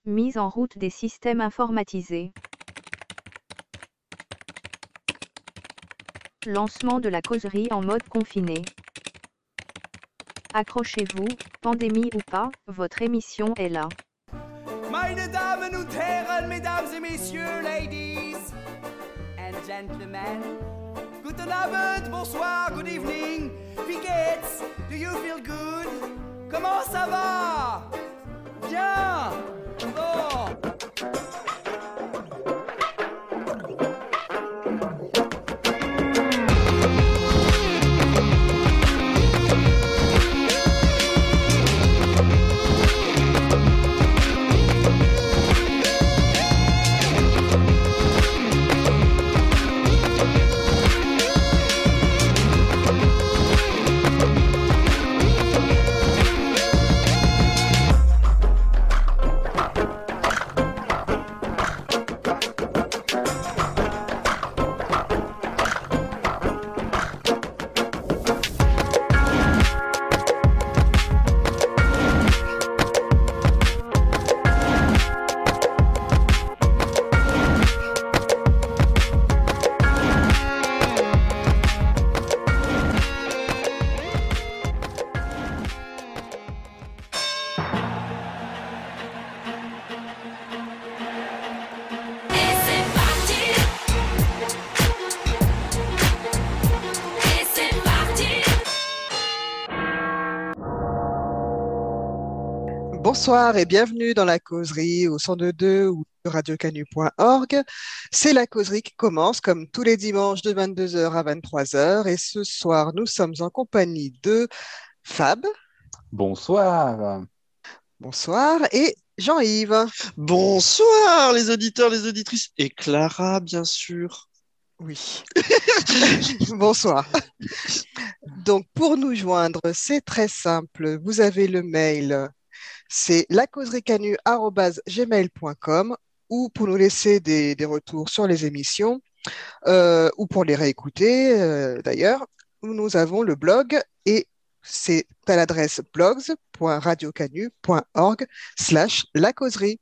Mise en route des systèmes informatisés. Lancement de la causerie en mode confiné. Accrochez-vous, pandémie ou pas, votre émission est là. Meine Damen und Herren, Mesdames et Messieurs, Ladies and Gentlemen, guten Abend, bonsoir, good evening, wie geht's? Do you feel good? Comment ça va? Bien! Bon! Bonsoir et bienvenue dans la causerie au 102.2 ou sur radiocanu.org. C'est la causerie qui commence comme tous les dimanches de 22h à 23h et ce soir nous sommes en compagnie de Fab. Bonsoir. Bonsoir et Jean-Yves. Bonsoir les auditeurs, les auditrices et Clara bien sûr. Oui. Bonsoir. Donc pour nous joindre, c'est très simple. Vous avez le mail. C'est lacauseriecanu@gmail.com ou pour nous laisser des retours sur les émissions ou pour les réécouter d'ailleurs. Nous avons le blog et c'est à l'adresse blogs.radiocanu.org/lacauserie.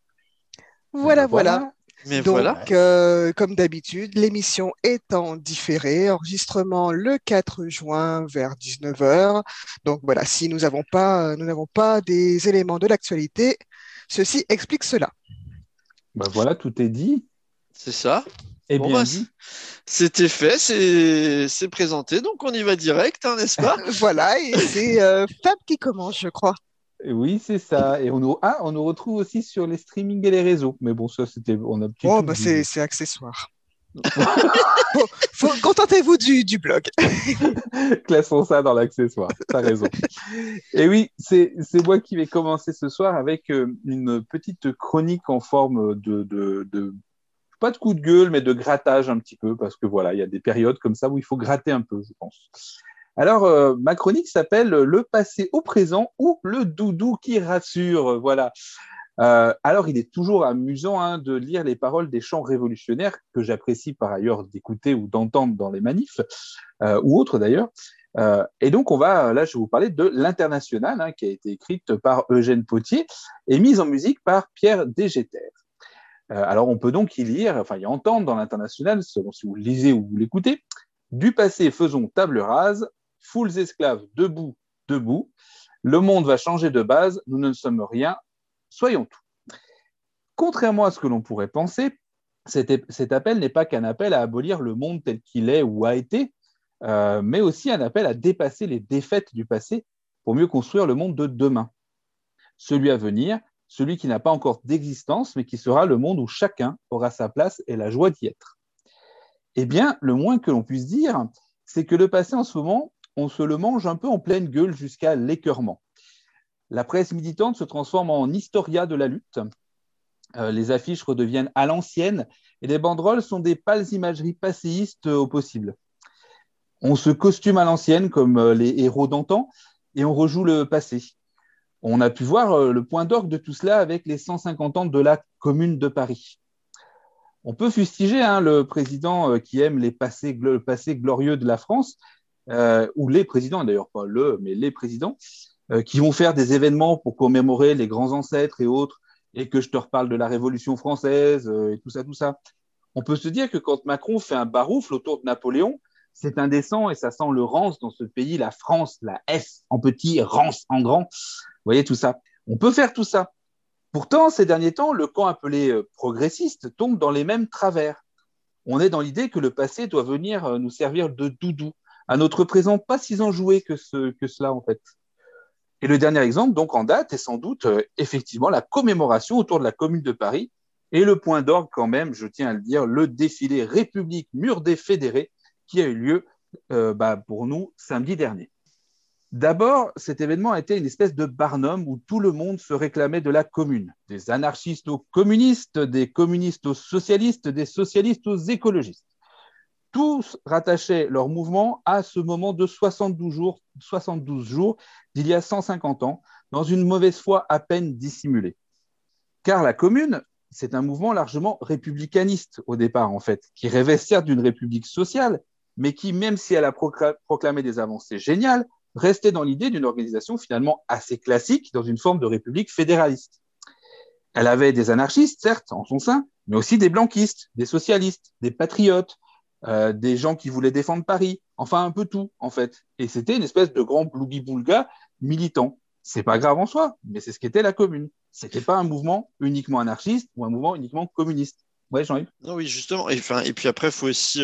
Voilà. Mais Donc, voilà. comme d'habitude, l'émission est en différé, enregistrement le 4 juin vers 19h. Donc voilà, si nous n'avons pas des éléments de l'actualité, ceci explique cela. Ben voilà, tout est dit. C'est ça. Et Bon, bien bah, dit. c'était fait, c'est présenté, donc on y va direct, hein, n'est-ce pas? Voilà, et c'est Fab qui commence, je crois. Oui, c'est ça. Et on nous retrouve aussi sur les streamings et les réseaux. Mais bon, ça, on a un petit Oh, tout bah oublié. c'est accessoire. Contentez-vous du blog. Classons ça dans l'accessoire. T'as raison. Et oui, c'est moi qui vais commencer ce soir avec une petite chronique en forme pas de coup de gueule, mais de grattage un petit peu, parce que voilà, il y a des périodes comme ça où il faut gratter un peu, je pense. Alors, ma chronique s'appelle Le passé au présent ou le doudou qui rassure. Voilà. Alors, il est toujours amusant de lire les paroles des chants révolutionnaires que j'apprécie par ailleurs d'écouter ou d'entendre dans les manifs, ou autres d'ailleurs. Et donc, là, je vais vous parler de l'Internationale, qui a été écrite par Eugène Pottier et mise en musique par Pierre Degeter. Alors, on peut donc y entendre dans l'Internationale, selon si vous le lisez ou vous l'écoutez, du passé faisons table rase, foules esclaves debout, debout, le monde va changer de base, nous ne sommes rien, soyons tout. Contrairement à ce que l'on pourrait penser, cet appel n'est pas qu'un appel à abolir le monde tel qu'il est ou a été, mais aussi un appel à dépasser les défaites du passé pour mieux construire le monde de demain. Celui à venir, celui qui n'a pas encore d'existence, mais qui sera le monde où chacun aura sa place et la joie d'y être. Eh bien, le moins que l'on puisse dire, c'est que le passé en ce moment, on se le mange un peu en pleine gueule jusqu'à l'écœurement. La presse militante se transforme en historia de la lutte. Les affiches redeviennent à l'ancienne et les banderoles sont des pâles imageries passéistes au possible. On se costume à l'ancienne comme les héros d'antan et on rejoue le passé. On a pu voir le point d'orgue de tout cela avec les 150 ans de la Commune de Paris. On peut fustiger le président qui aime le passé glorieux de la France, ou les présidents, d'ailleurs pas mais les présidents, qui vont faire des événements pour commémorer les grands ancêtres et autres, et que je te reparle de la Révolution française et tout ça, on peut se dire que quand Macron fait un baroufle autour de Napoléon, c'est indécent et ça sent le rance dans ce pays, la France, la F en petit, rance en grand. Vous voyez tout ça. On peut faire tout ça. Pourtant, ces derniers temps, le camp appelé progressiste tombe dans les mêmes travers. On est dans l'idée que le passé doit venir nous servir de doudou, à notre présent pas si enjoué que cela en fait. Et le dernier exemple, donc en date, est sans doute effectivement la commémoration autour de la Commune de Paris et le point d'orgue quand même, je tiens à le dire, le défilé République Mur des Fédérés qui a eu lieu pour nous samedi dernier. D'abord, cet événement a été une espèce de barnum où tout le monde se réclamait de la commune. Des anarchistes aux communistes, des communistes aux socialistes, des socialistes aux écologistes. Tous rattachaient leur mouvement à ce moment de 72 jours d'il y a 150 ans, dans une mauvaise foi à peine dissimulée. Car la commune, c'est un mouvement largement républicaniste au départ, en fait, qui rêvait certes d'une république sociale, mais qui, même si elle a proclamé des avancées géniales, restait dans l'idée d'une organisation finalement assez classique dans une forme de république fédéraliste. Elle avait des anarchistes, certes, en son sein, mais aussi des blanquistes, des socialistes, des patriotes, des gens qui voulaient défendre Paris, enfin un peu tout, en fait. Et c'était une espèce de grand bloubi-boulga militant. C'est pas grave en soi, mais c'est ce qu'était la commune. C'était pas un mouvement uniquement anarchiste ou un mouvement uniquement communiste. Ouais, Jean-Yves. Non, oui, justement. Et puis après, il faut aussi.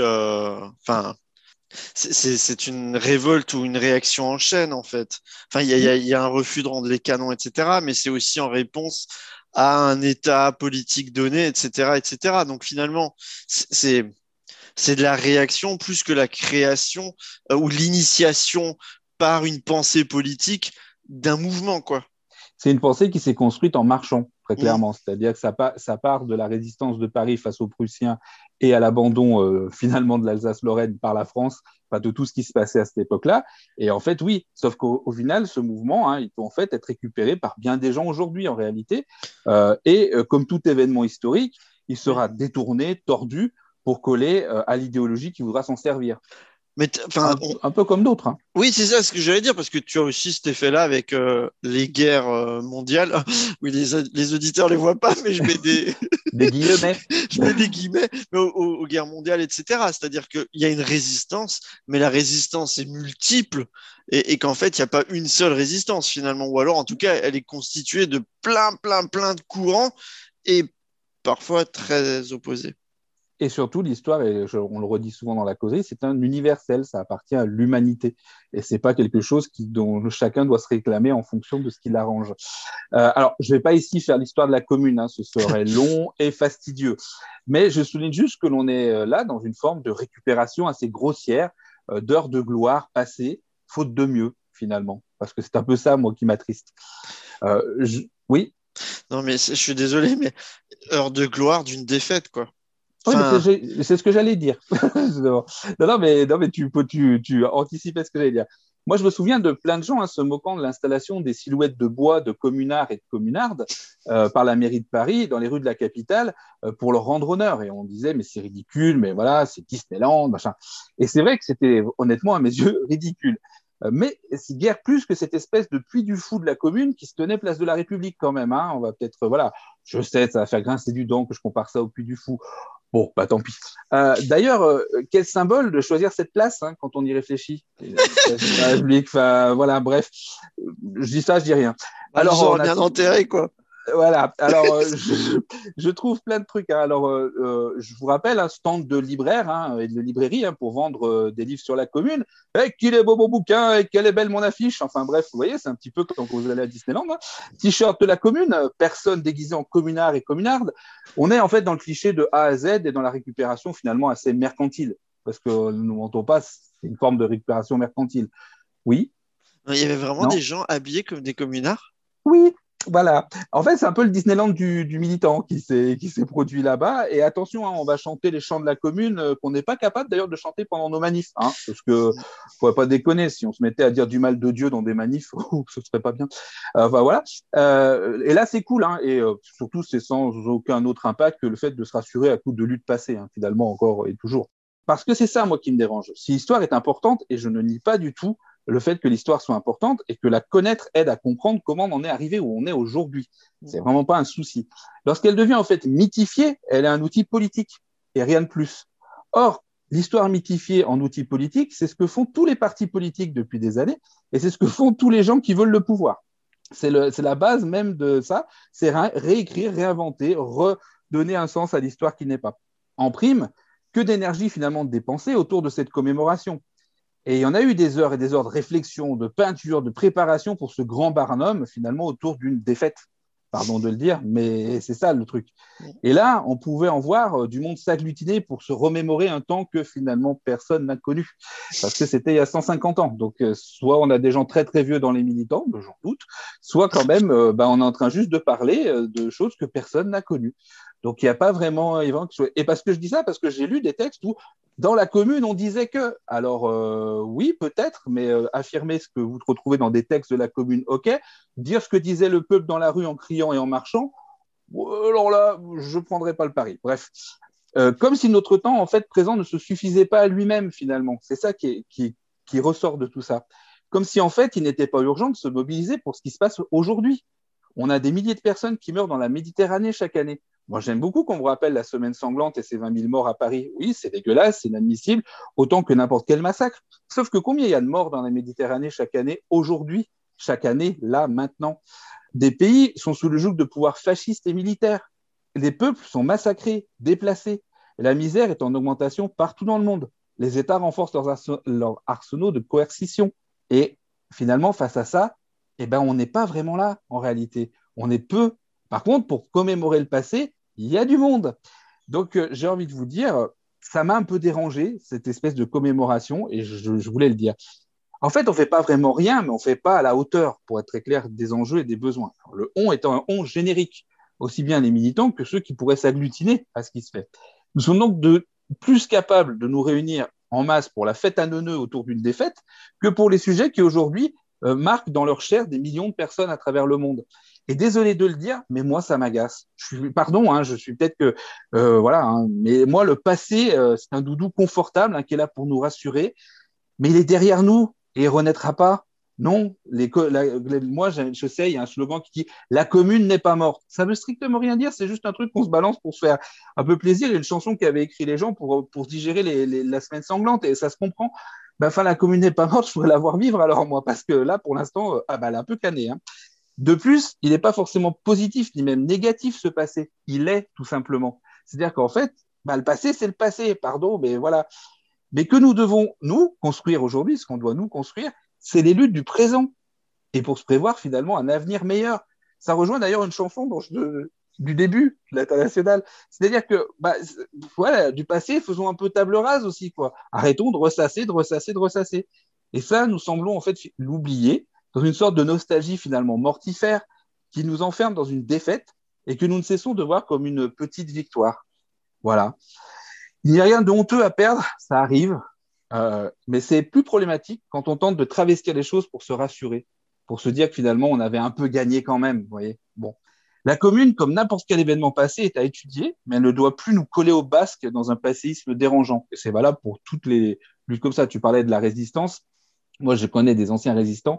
C'est une révolte ou une réaction en chaîne, en fait. Enfin, il y a un refus de rendre les canons, etc. Mais c'est aussi en réponse à un état politique donné, etc., etc. Donc finalement, c'est de la réaction plus que la création ou l'initiation par une pensée politique d'un mouvement, quoi. C'est une pensée qui s'est construite en marchant, très Mmh. clairement. C'est-à-dire que ça part de la résistance de Paris face aux Prussiens et à l'abandon finalement de l'Alsace-Lorraine par la France, enfin, de tout ce qui se passait à cette époque-là. Et en fait, oui, sauf qu'au final, ce mouvement, il peut en fait être récupéré par bien des gens aujourd'hui, en réalité. Comme tout événement historique, il sera détourné, tordu, pour coller à l'idéologie qui voudra s'en servir. Mais Un peu comme d'autres. Hein. Oui, c'est ça ce que j'allais dire, parce que tu as aussi cet effet-là avec les guerres mondiales. Oui, les auditeurs ne les voient pas, mais je mets des guillemets. Je mets des guillemets, mais aux guerres mondiales, etc. C'est-à-dire qu'il y a une résistance, mais la résistance est multiple, et qu'en fait, il n'y a pas une seule résistance finalement, ou alors en tout cas, elle est constituée de plein de courants, et parfois très opposés. Et surtout, l'histoire, on le redit souvent dans la causerie, c'est un universel, ça appartient à l'humanité. Et ce n'est pas quelque chose dont chacun doit se réclamer en fonction de ce qui l'arrange. Alors, je ne vais pas ici faire l'histoire de la commune, hein, ce serait long et fastidieux. Mais je souligne juste que l'on est là dans une forme de récupération assez grossière d'heures de gloire passées, faute de mieux, finalement. Parce que c'est un peu ça, moi, qui m'attriste. Oui. Non, mais je suis désolé, mais heure de gloire d'une défaite, quoi. Enfin... Oui, mais c'est ce que j'allais dire. non, mais tu anticipais ce que j'allais dire. Moi, je me souviens de plein de gens se moquant de l'installation des silhouettes de bois de communards et de communardes par la mairie de Paris dans les rues de la capitale pour leur rendre honneur. Et on disait, mais c'est ridicule, mais voilà, c'est Disneyland, machin. Et c'est vrai que c'était, honnêtement, à mes yeux, ridicule. Mais c'est guère plus que cette espèce de puits du fou de la commune qui se tenait place de la République quand même. Hein. On va peut-être, voilà, je sais, ça va faire grincer du dent que je compare ça au puits du fou. Bon, bah tant pis. D'ailleurs, quel symbole de choisir cette place hein, quand on y réfléchit. Voilà, bref. Je dis ça, je dis rien. Alors, on a bien enterré, quoi. Voilà. Alors, je trouve plein de trucs. Hein. Alors, je vous rappelle un stand de libraire hein, et de librairie hein, pour vendre des livres sur la commune. Qu'il est beau mon bouquin et quelle est belle mon affiche. Enfin bref, vous voyez, c'est un petit peu comme quand vous allez à Disneyland. Hein. T-shirt de la commune, personne déguisée en communard et communarde. On est en fait dans le cliché de A à Z et dans la récupération finalement assez mercantile. Parce que nous ne mentons pas, c'est une forme de récupération mercantile. Oui. Il y avait vraiment des gens habillés comme des communards? Oui. Voilà. En fait, c'est un peu le Disneyland du militant qui s'est produit là-bas. Et attention, hein, on va chanter les chants de la commune qu'on n'est pas capable d'ailleurs de chanter pendant nos manifs. Hein, parce que faut pas déconner, si on se mettait à dire du mal de Dieu dans des manifs, ce serait pas bien. Enfin, voilà. Et là, c'est cool. Hein, et surtout, c'est sans aucun autre impact que le fait de se rassurer à coup de lutte passée, hein, finalement, encore et toujours. Parce que c'est ça, moi, qui me dérange. Si l'histoire est importante, et je ne nie pas du tout le fait que l'histoire soit importante et que la connaître aide à comprendre comment on en est arrivé où on est aujourd'hui. C'est vraiment pas un souci. Lorsqu'elle devient en fait mythifiée, elle est un outil politique et rien de plus. Or, l'histoire mythifiée en outil politique, c'est ce que font tous les partis politiques depuis des années et c'est ce que font tous les gens qui veulent le pouvoir. C'est la base même de ça, c'est réécrire, réinventer, redonner un sens à l'histoire qui n'est pas. En prime, que d'énergie finalement dépensée autour de cette commémoration. Et il y en a eu des heures et des heures de réflexion, de peinture, de préparation pour ce grand Barnum, finalement, autour d'une défaite. Pardon de le dire, mais c'est ça le truc. Et là, on pouvait en voir du monde s'agglutiner pour se remémorer un temps que finalement personne n'a connu. Parce que c'était il y a 150 ans. Donc, soit on a des gens très très vieux dans les militants, j'en doute, soit quand même, on est en train juste de parler de choses que personne n'a connues. Donc, il n'y a pas vraiment... Et parce que je dis ça, parce que j'ai lu des textes où dans la commune, on disait que, alors oui, peut-être, mais affirmer ce que vous retrouvez dans des textes de la commune, ok. Dire ce que disait le peuple dans la rue en criant et en marchant, alors là, je ne prendrai pas le pari. Bref, comme si notre temps, en fait, présent ne se suffisait pas à lui-même, finalement. C'est ça qui ressort de tout ça. Comme si, en fait, il n'était pas urgent de se mobiliser pour ce qui se passe aujourd'hui. On a des milliers de personnes qui meurent dans la Méditerranée chaque année. Moi, j'aime beaucoup qu'on me rappelle la semaine sanglante et ses 20 000 morts à Paris. Oui, c'est dégueulasse, c'est inadmissible, autant que n'importe quel massacre. Sauf que combien il y a de morts dans la Méditerranée chaque année, aujourd'hui, chaque année, là, maintenant? Des pays sont sous le joug de pouvoirs fascistes et militaires. Les peuples sont massacrés, déplacés. La misère est en augmentation partout dans le monde. Les États renforcent leurs arsenaux de coercition. Et finalement, face à ça, on n'est pas vraiment là, en réalité. On est peu. Par contre, pour commémorer le passé, il y a du monde. Donc, j'ai envie de vous dire, ça m'a un peu dérangé, cette espèce de commémoration, et je voulais le dire. En fait, on ne fait pas vraiment rien, mais on ne fait pas à la hauteur, pour être très clair, des enjeux et des besoins. Alors, le on étant un on générique, aussi bien les militants que ceux qui pourraient s'agglutiner à ce qui se fait. Nous sommes donc plus capables de nous réunir en masse pour la fête à neuneux autour d'une défaite que pour les sujets qui aujourd'hui marquent dans leur chair des millions de personnes à travers le monde. Et désolé de le dire, mais moi, ça m'agace. Pardon, je suis peut-être que... mais moi, le passé, c'est un doudou confortable qui est là pour nous rassurer, mais il est derrière nous et il ne renaîtra pas. Non, moi, je sais, il y a un slogan qui dit « La commune n'est pas morte ». Ça ne veut strictement rien dire, c'est juste un truc qu'on se balance pour se faire un peu plaisir. Il y a une chanson qu'avaient écrit les gens pour digérer la semaine sanglante, et ça se comprend. La commune n'est pas morte, je pourrais la voir vivre alors, moi, parce que là, pour l'instant, elle est un peu canée. De plus, il n'est pas forcément positif, ni même négatif, ce passé. Il est, tout simplement. C'est-à-dire qu'en fait, le passé, c'est le passé, pardon, mais voilà. Mais que nous devons, nous, construire aujourd'hui, ce qu'on doit nous construire, c'est les luttes du présent. Et pour se prévoir, finalement, un avenir meilleur. Ça rejoint d'ailleurs une chanson du début de l'Internationale. C'est-à-dire que, du passé, faisons un peu table rase aussi, quoi. Arrêtons de ressasser, de ressasser, de ressasser. Et ça, nous semblons en fait l'oublier dans une sorte de nostalgie finalement mortifère qui nous enferme dans une défaite et que nous ne cessons de voir comme une petite victoire. Voilà. Il n'y a rien de honteux à perdre, ça arrive, mais c'est plus problématique quand on tente de travestir les choses pour se rassurer, pour se dire que finalement on avait un peu gagné quand même. Vous voyez. Bon. La commune, comme n'importe quel événement passé, est à étudier, mais elle ne doit plus nous coller au basque dans un passéisme dérangeant. Et c'est valable pour toutes les luttes comme ça. Tu parlais de la résistance. Moi, j'ai connu des anciens résistants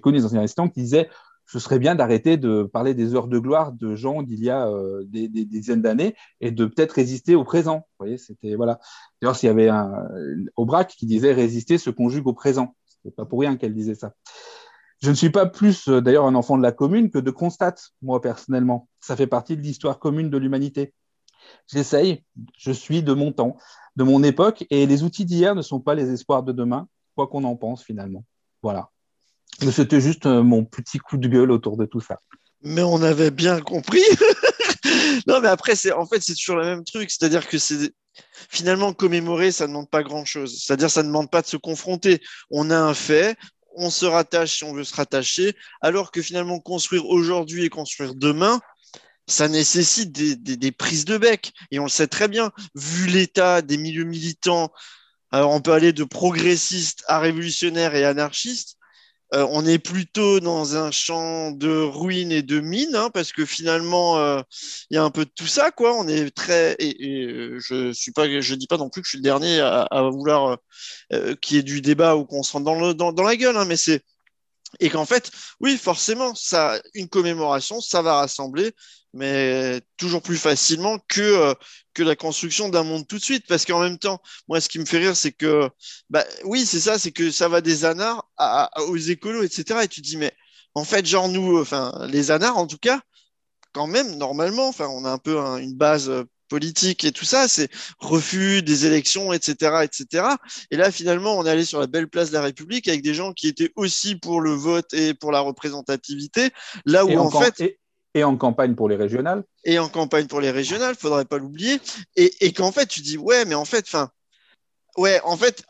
qui disaient ce serait bien d'arrêter de parler des heures de gloire de gens d'il y a des dizaines d'années et de peut-être résister au présent. Vous voyez, c'était voilà. D'ailleurs, s'il y avait Aubrac qui disait résister se conjugue au présent. C'est pas pour rien qu'elle disait ça. Je ne suis pas plus d'ailleurs un enfant de la commune que de constate, moi personnellement. Ça fait partie de l'histoire commune de l'humanité. J'essaye, je suis de mon temps, de mon époque, et les outils d'hier ne sont pas les espoirs de demain, quoi qu'on en pense finalement. Voilà. Mais c'était juste mon petit coup de gueule autour de tout ça. Mais on avait bien compris. Non, mais après, c'est toujours le même truc. C'est-à-dire que finalement, commémorer, ça ne demande pas grand-chose. C'est-à-dire, ça ne demande pas de se confronter. On a un fait, on se rattache si on veut se rattacher, alors que finalement, construire aujourd'hui et construire demain, ça nécessite des prises de bec. Et on le sait très bien, vu l'état des milieux militants, alors on peut aller de progressistes à révolutionnaires et anarchistes. On est plutôt dans un champ de ruines et de mines, hein, parce que finalement, il y a un peu de tout ça, quoi. On est très, je dis pas non plus que je suis le dernier à vouloir qu'il y ait du débat ou qu'on se rentre dans la gueule, hein, mais c'est et qu'en fait, oui, forcément, ça, une commémoration, ça va rassembler, mais toujours plus facilement que la construction d'un monde tout de suite. Parce qu'en même temps, moi, ce qui me fait rire, c'est que, bah, oui, c'est ça, c'est que ça va des anards aux écolos, etc. Et tu te dis, mais en fait, genre, nous, enfin, les anards, en tout cas, quand même, normalement, enfin, on a un peu une base politique et tout ça, c'est refus des élections, etc., etc. Et là, finalement, on est allé sur la belle place de la République avec des gens qui étaient aussi pour le vote et pour la représentativité, là Et où en, en fait, et en campagne pour les régionales. et en campagne pour les régionales, faudrait pas l'oublier, et qu'en fait, tu dis, ouais, mais en fait, enfin, ouais, en fait,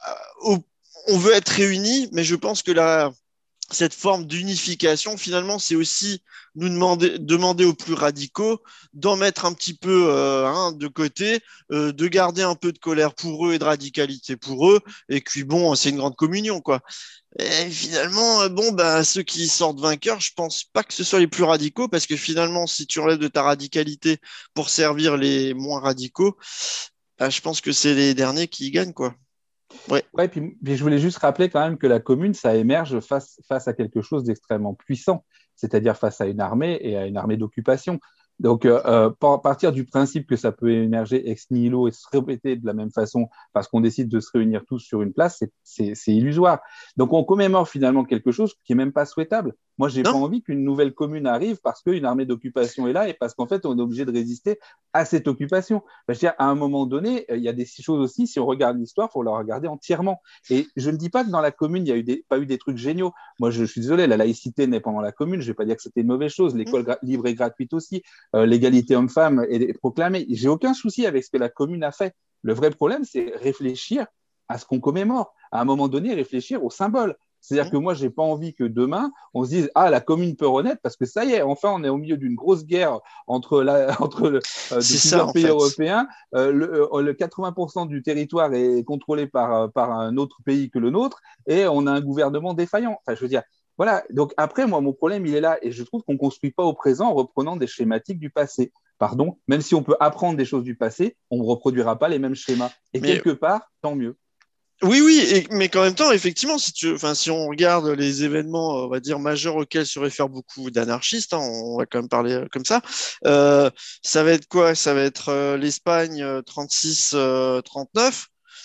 on veut être réunis, mais je pense que là, cette forme d'unification, finalement, c'est aussi nous demander aux plus radicaux d'en mettre un petit peu de côté, de garder un peu de colère pour eux et de radicalité pour eux. Et puis bon, c'est une grande communion, quoi. Et finalement, bon, bah, ceux qui sortent vainqueurs, je pense pas que ce soit les plus radicaux, parce que finalement, si tu enlèves de ta radicalité pour servir les moins radicaux, bah, je pense que c'est les derniers qui y gagnent, quoi. Ouais. Ouais, puis je voulais juste rappeler quand même que la commune, ça émerge face à quelque chose d'extrêmement puissant, c'est-à-dire face à une armée et à une armée d'occupation. Donc, partir du principe que ça peut émerger ex nihilo et se répéter de la même façon parce qu'on décide de se réunir tous sur une place, c'est illusoire. Donc, on commémore finalement quelque chose qui est même pas souhaitable. Moi, j'ai pas Non? envie qu'une nouvelle commune arrive parce qu'une armée d'occupation est là et parce qu'en fait, on est obligé de résister à cette occupation. Enfin, je veux dire, à un moment donné, il y a des choses aussi, si on regarde l'histoire, il faut la regarder entièrement. Et je ne dis pas que dans la commune, il n'y a pas eu des trucs géniaux. Moi, je suis désolé, la laïcité n'est pas dans la commune. Je ne vais pas dire que c'était une mauvaise chose. L'école libre et gratuite aussi. L'égalité homme-femme est proclamée. J'ai aucun souci avec ce que la commune a fait. Le vrai problème, c'est réfléchir à ce qu'on commémore. À un moment donné, réfléchir au symbole. C'est-à-dire que moi, je n'ai pas envie que demain, on se dise ah, la commune peut renaître parce que ça y est, enfin, on est au milieu d'une grosse guerre entre plusieurs pays européens. Le 80% du territoire est contrôlé par un autre pays que le nôtre et on a un gouvernement défaillant. Enfin, je veux dire, voilà. Donc après, moi, mon problème, il est là et je trouve qu'on ne construit pas au présent en reprenant des schématiques du passé. Pardon, même si on peut apprendre des choses du passé, on ne reproduira pas les mêmes schémas. Et quelque part, tant mieux. Oui, oui, mais qu'en même temps, effectivement, si on regarde les événements, on va dire, majeurs auxquels se réfèrent beaucoup d'anarchistes, hein, on va quand même parler comme ça, ça va être quoi? Ça va être l'Espagne 36-39.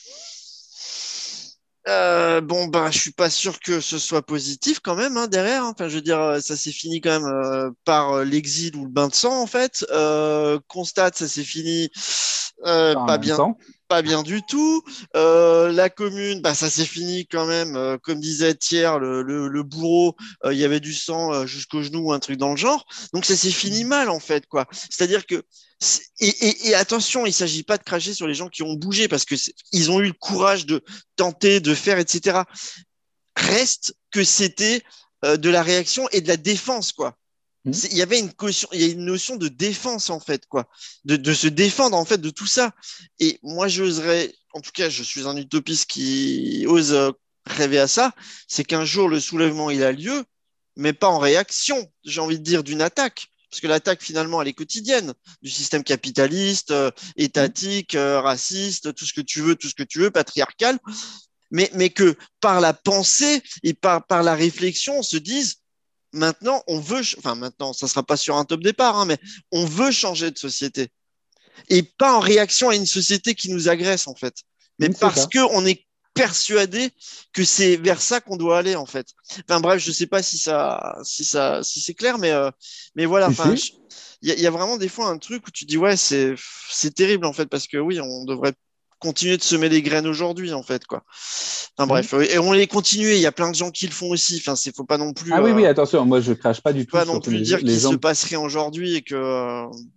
Bon, bah, je suis pas sûr que ce soit positif quand même, hein, derrière, hein. Enfin, je veux dire, ça s'est fini quand même par l'exil ou le bain de sang, en fait. Constate, ça s'est fini En pas même bien, temps. pas bien du tout. La commune, bah, ça s'est fini quand même, comme disait Thiers, le bourreau, il y avait du sang jusqu'au genou ou un truc dans le genre. Donc ça s'est fini mal, en fait, quoi. C'est-à-dire que et attention, il ne s'agit pas de cracher sur les gens qui ont bougé parce qu'ils ont eu le courage de tenter, de faire, etc. Reste que c'était de la réaction et de la défense, quoi. Il y avait il y a une notion de défense, en fait, quoi. De se défendre, en fait, de tout ça. Et moi, j'oserais, en tout cas, je suis un utopiste qui ose rêver à ça, c'est qu'un jour, le soulèvement, il a lieu, mais pas en réaction, j'ai envie de dire, d'une attaque. Parce que l'attaque, finalement, elle est quotidienne, du système capitaliste, étatique, raciste, tout ce que tu veux, patriarcal, mais que par la pensée et par la réflexion, on se dise, maintenant, maintenant, ça ne sera pas sur un top départ, hein, mais on veut changer de société. Et pas en réaction à une société qui nous agresse, en fait, mais parce qu'on est persuadé que c'est vers ça qu'on doit aller, en fait. Enfin bref, je sais pas si c'est clair, mais voilà. Enfin, il y a vraiment des fois un truc où tu dis ouais, c'est terrible en fait, parce que oui, on devrait continuer de semer les graines aujourd'hui, en fait, quoi. Enfin bref, et on les continue. Il y a plein de gens qui le font aussi. Enfin, faut pas non plus. Ah oui, oui, attention. Moi, je crache pas du tout pas sur non plus les dire qu'il gens. se passe rien aujourd'hui et que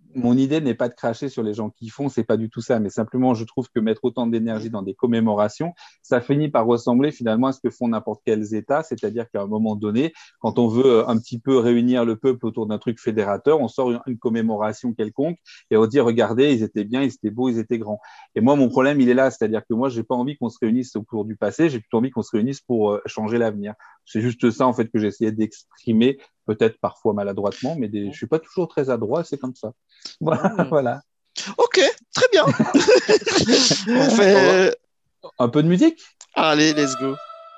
mon idée n'est pas de cracher sur les gens qui font, c'est pas du tout ça, mais simplement je trouve que mettre autant d'énergie dans des commémorations, ça finit par ressembler finalement à ce que font n'importe quels États, c'est-à-dire qu'à un moment donné, quand on veut un petit peu réunir le peuple autour d'un truc fédérateur, on sort une commémoration quelconque et on dit regardez, ils étaient bien, ils étaient beaux, ils étaient grands. Et moi, mon problème, il est là, c'est-à-dire que moi, j'ai pas envie qu'on se réunisse autour du passé, j'ai plutôt envie qu'on se réunisse pour changer l'avenir. C'est juste ça en fait que j'essayais d'exprimer, peut-être parfois maladroitement, mais je suis pas toujours très adroit, c'est comme ça. Voilà, voilà. Ok, très bien. On fait un peu de musique. Allez, let's go.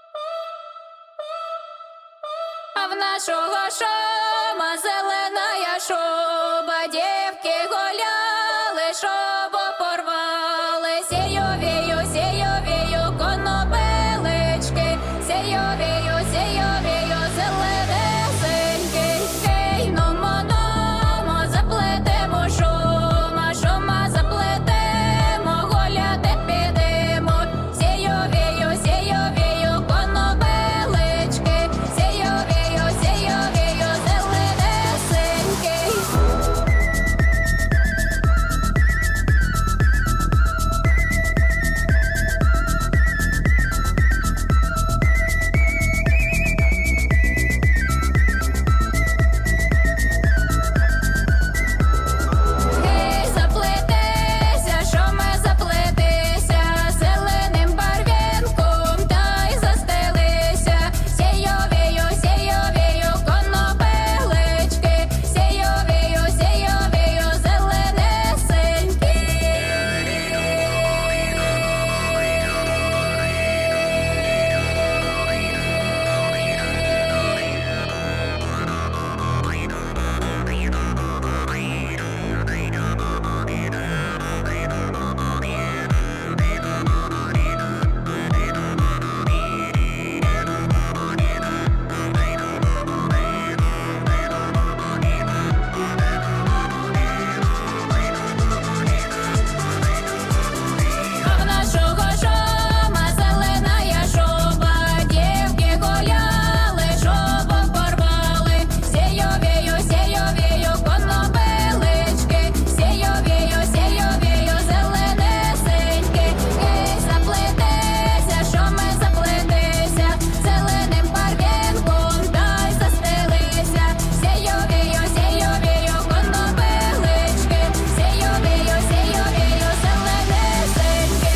А в нашого шома зеленая шуба, дівки гуляли, шобу порвали, сійовію, сійовію, конопелички, сійовію, сійовію, зеленесеньки, кейнумо, номо, заплетемо шума, шума заплетемо, гуляти підемо, сійовію, сійовію, конопелички, сійовію, сійовію, зеленесеньки. Гей, заплетися, що ми заплетися, зеленим барвінком, та й застелися, сійовію, сійовію, конопелички, сійовію, сійовію, зеленесенькі. А в нашого шома зеленая шуба, дівки гуляли, шобу порвали, сійовію, сійовію, конопелички, сійовію, сійовію, зеленесеньки. Гей, заплетися, що ми заплетися, зеленим барвінком, та й застелися, сійовію, сійовію, конопелички, сійовію, сійовію, зеленесеньки.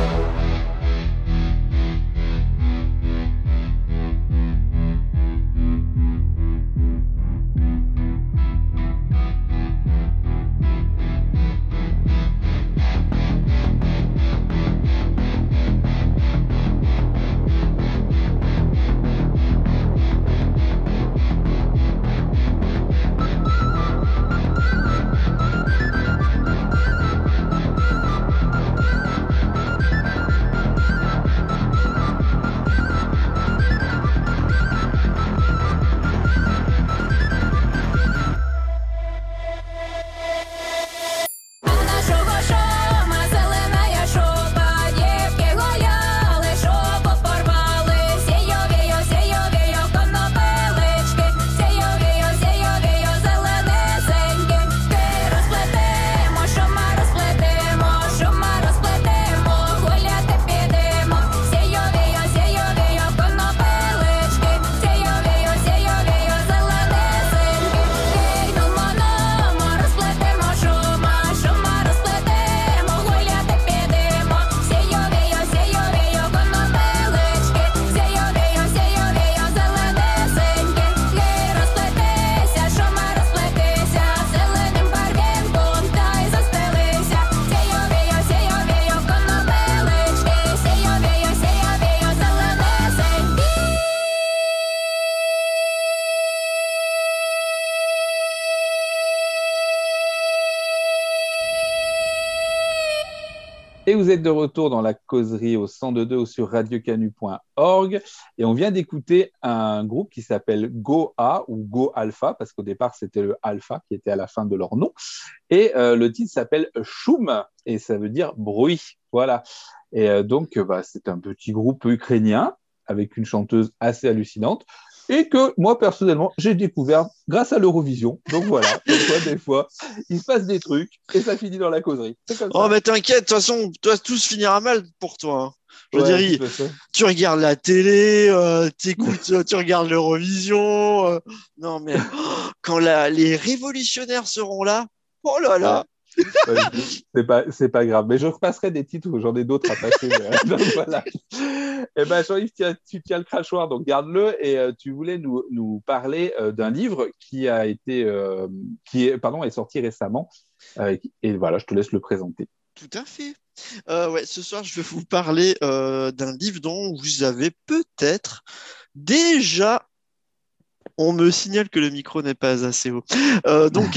А в нашого шома зеленая шуба, дівки гуляли, шобу порвали, сійовію, сійовію, конопелички, сійовію, сійовію, зеленесеньки. Гей, розплетемо, шума розплетемо, шума розплетемо, гуляти підемо, сійовію, сійовію, конопелички, сійовію, сійовію, зеленесеньки. Гей, нумо, номо, розплетемо шума, шума розплетемо, гуляти підемо, сійовію, сійовію, конопелички, сійовію, сійовію, зеленесеньки. Гей, розплетися, шума розплетися, зеленим барвінком, та й застелися, сійовію, сійовію, конопелички, сійовію, сійовію, зеленесеньки. Et vous êtes de retour dans la causerie au 102.2 ou sur radiocanu.org. Et on vient d'écouter un groupe qui s'appelle Goa ou Go Alpha, parce qu'au départ, c'était le Alpha qui était à la fin de leur nom. Et le titre s'appelle Shum, et ça veut dire bruit. Voilà. Et donc, c'est un petit groupe ukrainien avec une chanteuse assez hallucinante. et que moi, personnellement, j'ai découvert grâce à l'Eurovision. Donc voilà, des fois, il se passe des trucs et ça finit dans la causerie. C'est comme Oh, ça. mais t'inquiète, de toute façon, tout se finira mal pour toi, hein. Je veux dire, Ouais, de toute façon. tu regardes la télé, tu regardes l'Eurovision. Non, mais quand les révolutionnaires seront là, oh là Ouais. là. Ouais, c'est pas grave. Mais je repasserai des titres, j'en ai d'autres à passer. Donc voilà. Eh ben, Jean-Yves, tu tiens le crachoir, donc garde-le. Et tu voulais nous parler d'un livre qui est sorti récemment. Et voilà, je te laisse le présenter. Tout à fait. Ouais, ce soir, je vais vous parler d'un livre dont vous avez peut-être déjà. On me signale que le micro n'est pas assez haut. Donc,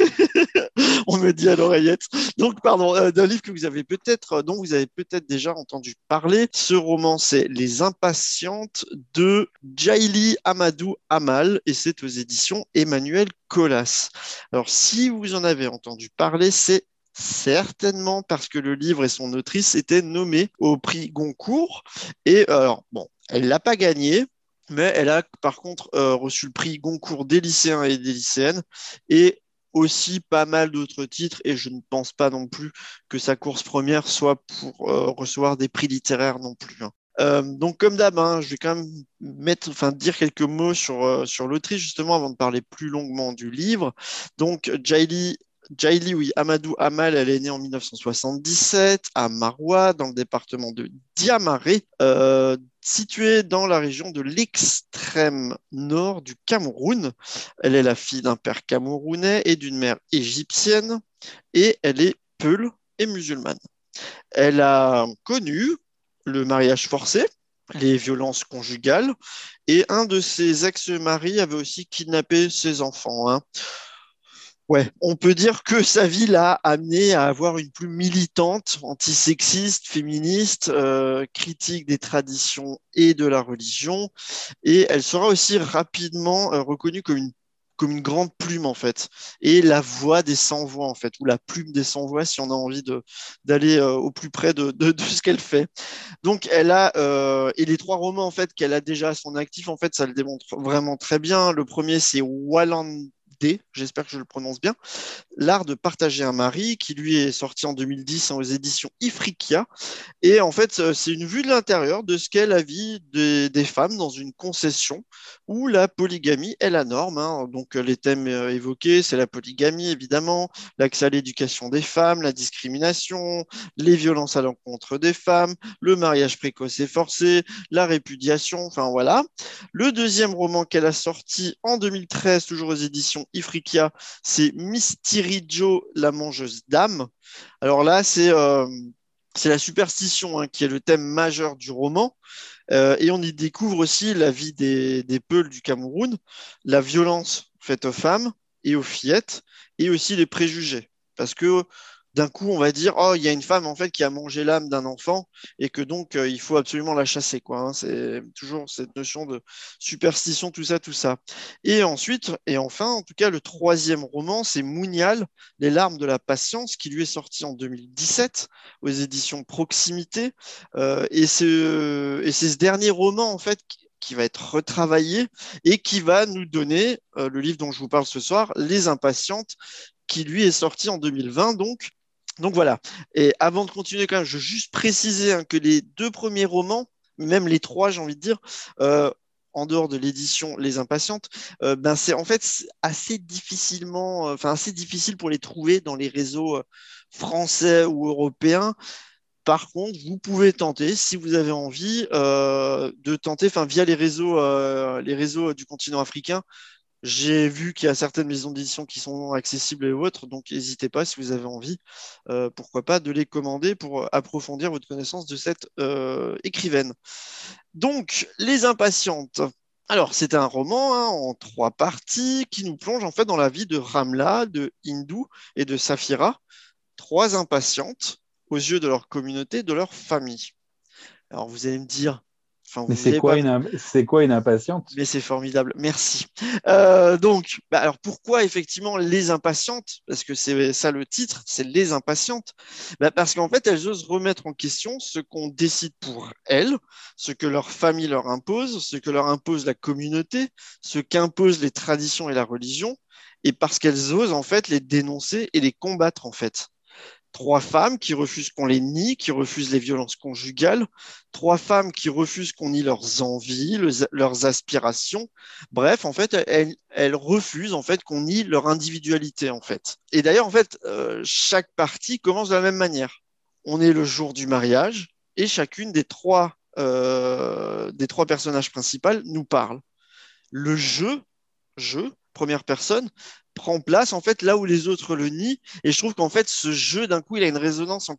on me dit à l'oreillette. Donc, pardon, d'un livre que dont vous avez peut-être déjà entendu parler. Ce roman, c'est Les Impatientes de Djaïli Amadou Amal et c'est aux éditions Emmanuel Colas. Alors, si vous en avez entendu parler, c'est certainement parce que le livre et son autrice étaient nommés au prix Goncourt. Et alors, bon, elle l'a pas gagné. Mais elle a par contre reçu le prix Goncourt des lycéens et des lycéennes et aussi pas mal d'autres titres. Et je ne pense pas non plus que sa course première soit pour recevoir des prix littéraires non plus, hein. Donc comme d'hab, hein, je vais quand même dire quelques mots sur l'autrice justement avant de parler plus longuement du livre. Donc Djaïli, oui, Amadou Amal, elle est née en 1977 à Maroua, dans le département de Diamaré, située dans la région de l'extrême nord du Cameroun. Elle est la fille d'un père camerounais et d'une mère égyptienne, et elle est peule et musulmane. Elle a connu le mariage forcé, les violences conjugales, et un de ses ex-maris avait aussi kidnappé ses enfants, hein. Ouais, on peut dire que sa vie l'a amené à avoir une plus militante, antisexiste, féministe, critique des traditions et de la religion. Et elle sera aussi rapidement reconnue comme une grande plume, en fait. Et la voix des sans-voix, en fait, ou la plume des sans-voix, si on a envie d'aller au plus près de ce qu'elle fait. Donc, et les trois romans, en fait, qu'elle a déjà à son actif, en fait, ça le démontre vraiment très bien. Le premier, c'est Walande, j'espère que je le prononce bien, L'art de partager un mari, qui lui est sorti en 2010 aux éditions Ifriqiya. Et en fait, c'est une vue de l'intérieur de ce qu'est la vie des femmes dans une concession où la polygamie est la norme, hein. Donc, les thèmes évoqués, c'est la polygamie, évidemment, l'accès à l'éducation des femmes, la discrimination, les violences à l'encontre des femmes, le mariage précoce et forcé, la répudiation, enfin voilà. Le deuxième roman qu'elle a sorti en 2013, toujours aux éditions Ifriqiya, c'est Mystirijo, la mangeuse d'âmes. Alors là, c'est la superstition, hein, qui est le thème majeur du roman. Et on y découvre aussi la vie des Peuls du Cameroun, la violence faite aux femmes et aux fillettes, et aussi les préjugés. Parce que d'un coup, on va dire, oh, il y a une femme en fait qui a mangé l'âme d'un enfant et que donc il faut absolument la chasser, quoi, hein. C'est toujours cette notion de superstition, tout ça, tout ça. Et ensuite, et enfin, en tout cas, le troisième roman, c'est Mounial, Les larmes de la patience, qui lui est sorti en 2017 aux éditions Proximité. Et c'est ce dernier roman, en fait, qui va être retravaillé et qui va nous donner le livre dont je vous parle ce soir, Les Impatientes, qui lui est sorti en 2020. Donc voilà. Et avant de continuer, quand même, je veux juste préciser, hein, que les deux premiers romans, même les trois, j'ai envie de dire, en dehors de l'édition Les Impatientes, ben c'est assez assez difficile pour les trouver dans les réseaux français ou européens. Par contre, vous pouvez tenter, si vous avez envie, de tenter, enfin via les réseaux du continent africain. J'ai vu qu'il y a certaines maisons d'édition qui sont accessibles et autres, donc n'hésitez pas si vous avez envie, pourquoi pas, de les commander pour approfondir votre connaissance de cette écrivaine. Donc, Les Impatientes. Alors, c'est un roman, hein, en trois parties qui nous plonge en fait dans la vie de Ramla, de Hindou et de Safira, trois impatientes aux yeux de leur communauté, de leur famille. Alors, vous allez me dire, Enfin, Mais vous n'allez pas c'est quoi une impatiente? mais c'est formidable, merci. Donc, alors pourquoi effectivement les impatientes? Parce que c'est ça le titre, c'est les impatientes. Parce qu'en fait, elles osent remettre en question ce qu'on décide pour elles, ce que leur famille leur impose, ce que leur impose la communauté, ce qu'imposent les traditions et la religion, et parce qu'elles osent en fait les dénoncer et les combattre en fait. Trois femmes qui refusent qu'on les nie, qui refusent les violences conjugales, trois femmes qui refusent qu'on nie leurs envies, leurs aspirations. Bref, en fait, elles refusent en fait qu'on nie leur individualité en fait. Et d'ailleurs, en fait, chaque partie commence de la même manière. On est le jour du mariage et chacune des trois personnages principaux nous parle. Le jeu, première personne, prend place en fait là où les autres le nient. Et je trouve qu'en fait, ce jeu, d'un coup, il a une résonance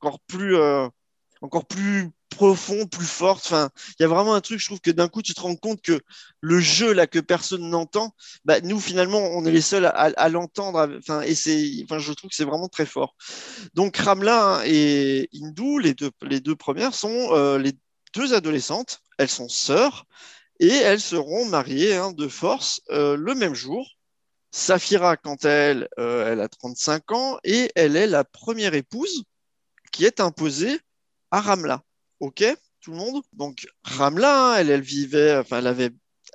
encore plus profond, plus forte. Enfin, il y a vraiment un truc, je trouve que d'un coup, tu te rends compte que le jeu là que personne n'entend, nous finalement, on est les seuls à l'entendre. Enfin, je trouve que c'est vraiment très fort. Donc Ramla et Hindou, les deux premières, sont les deux adolescentes. Elles sont sœurs et elles seront mariées de force le même jour. Safira, quant à elle, elle a 35 ans et elle est la première épouse qui est imposée à Ramla. OK, tout le monde? Donc Ramla, elle vivait, enfin elle avait,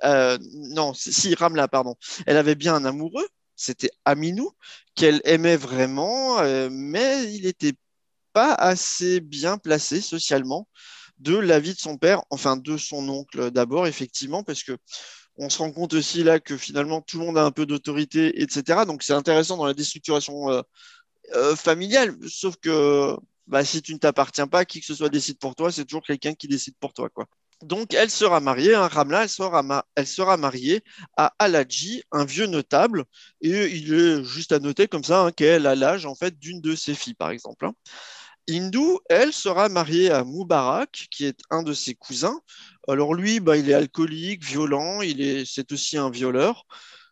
non, si Ramla, pardon, elle avait bien un amoureux, c'était Aminou, qu'elle aimait vraiment, mais il n'était pas assez bien placé socialement de la vie de son père, enfin de son oncle d'abord, effectivement, parce que on se rend compte aussi là que finalement tout le monde a un peu d'autorité, etc. Donc c'est intéressant dans la déstructuration familiale, sauf que si tu ne t'appartiens pas, qui que ce soit décide pour toi, c'est toujours quelqu'un qui décide pour toi, quoi. Donc elle sera mariée, Ramla, elle sera mariée à Aladji, un vieux notable, et il est juste à noter comme ça qu'elle a l'âge en fait d'une de ses filles, par exemple. Hindou, elle, sera mariée à Moubarak, qui est un de ses cousins. Alors lui, il est alcoolique, violent, c'est aussi un violeur.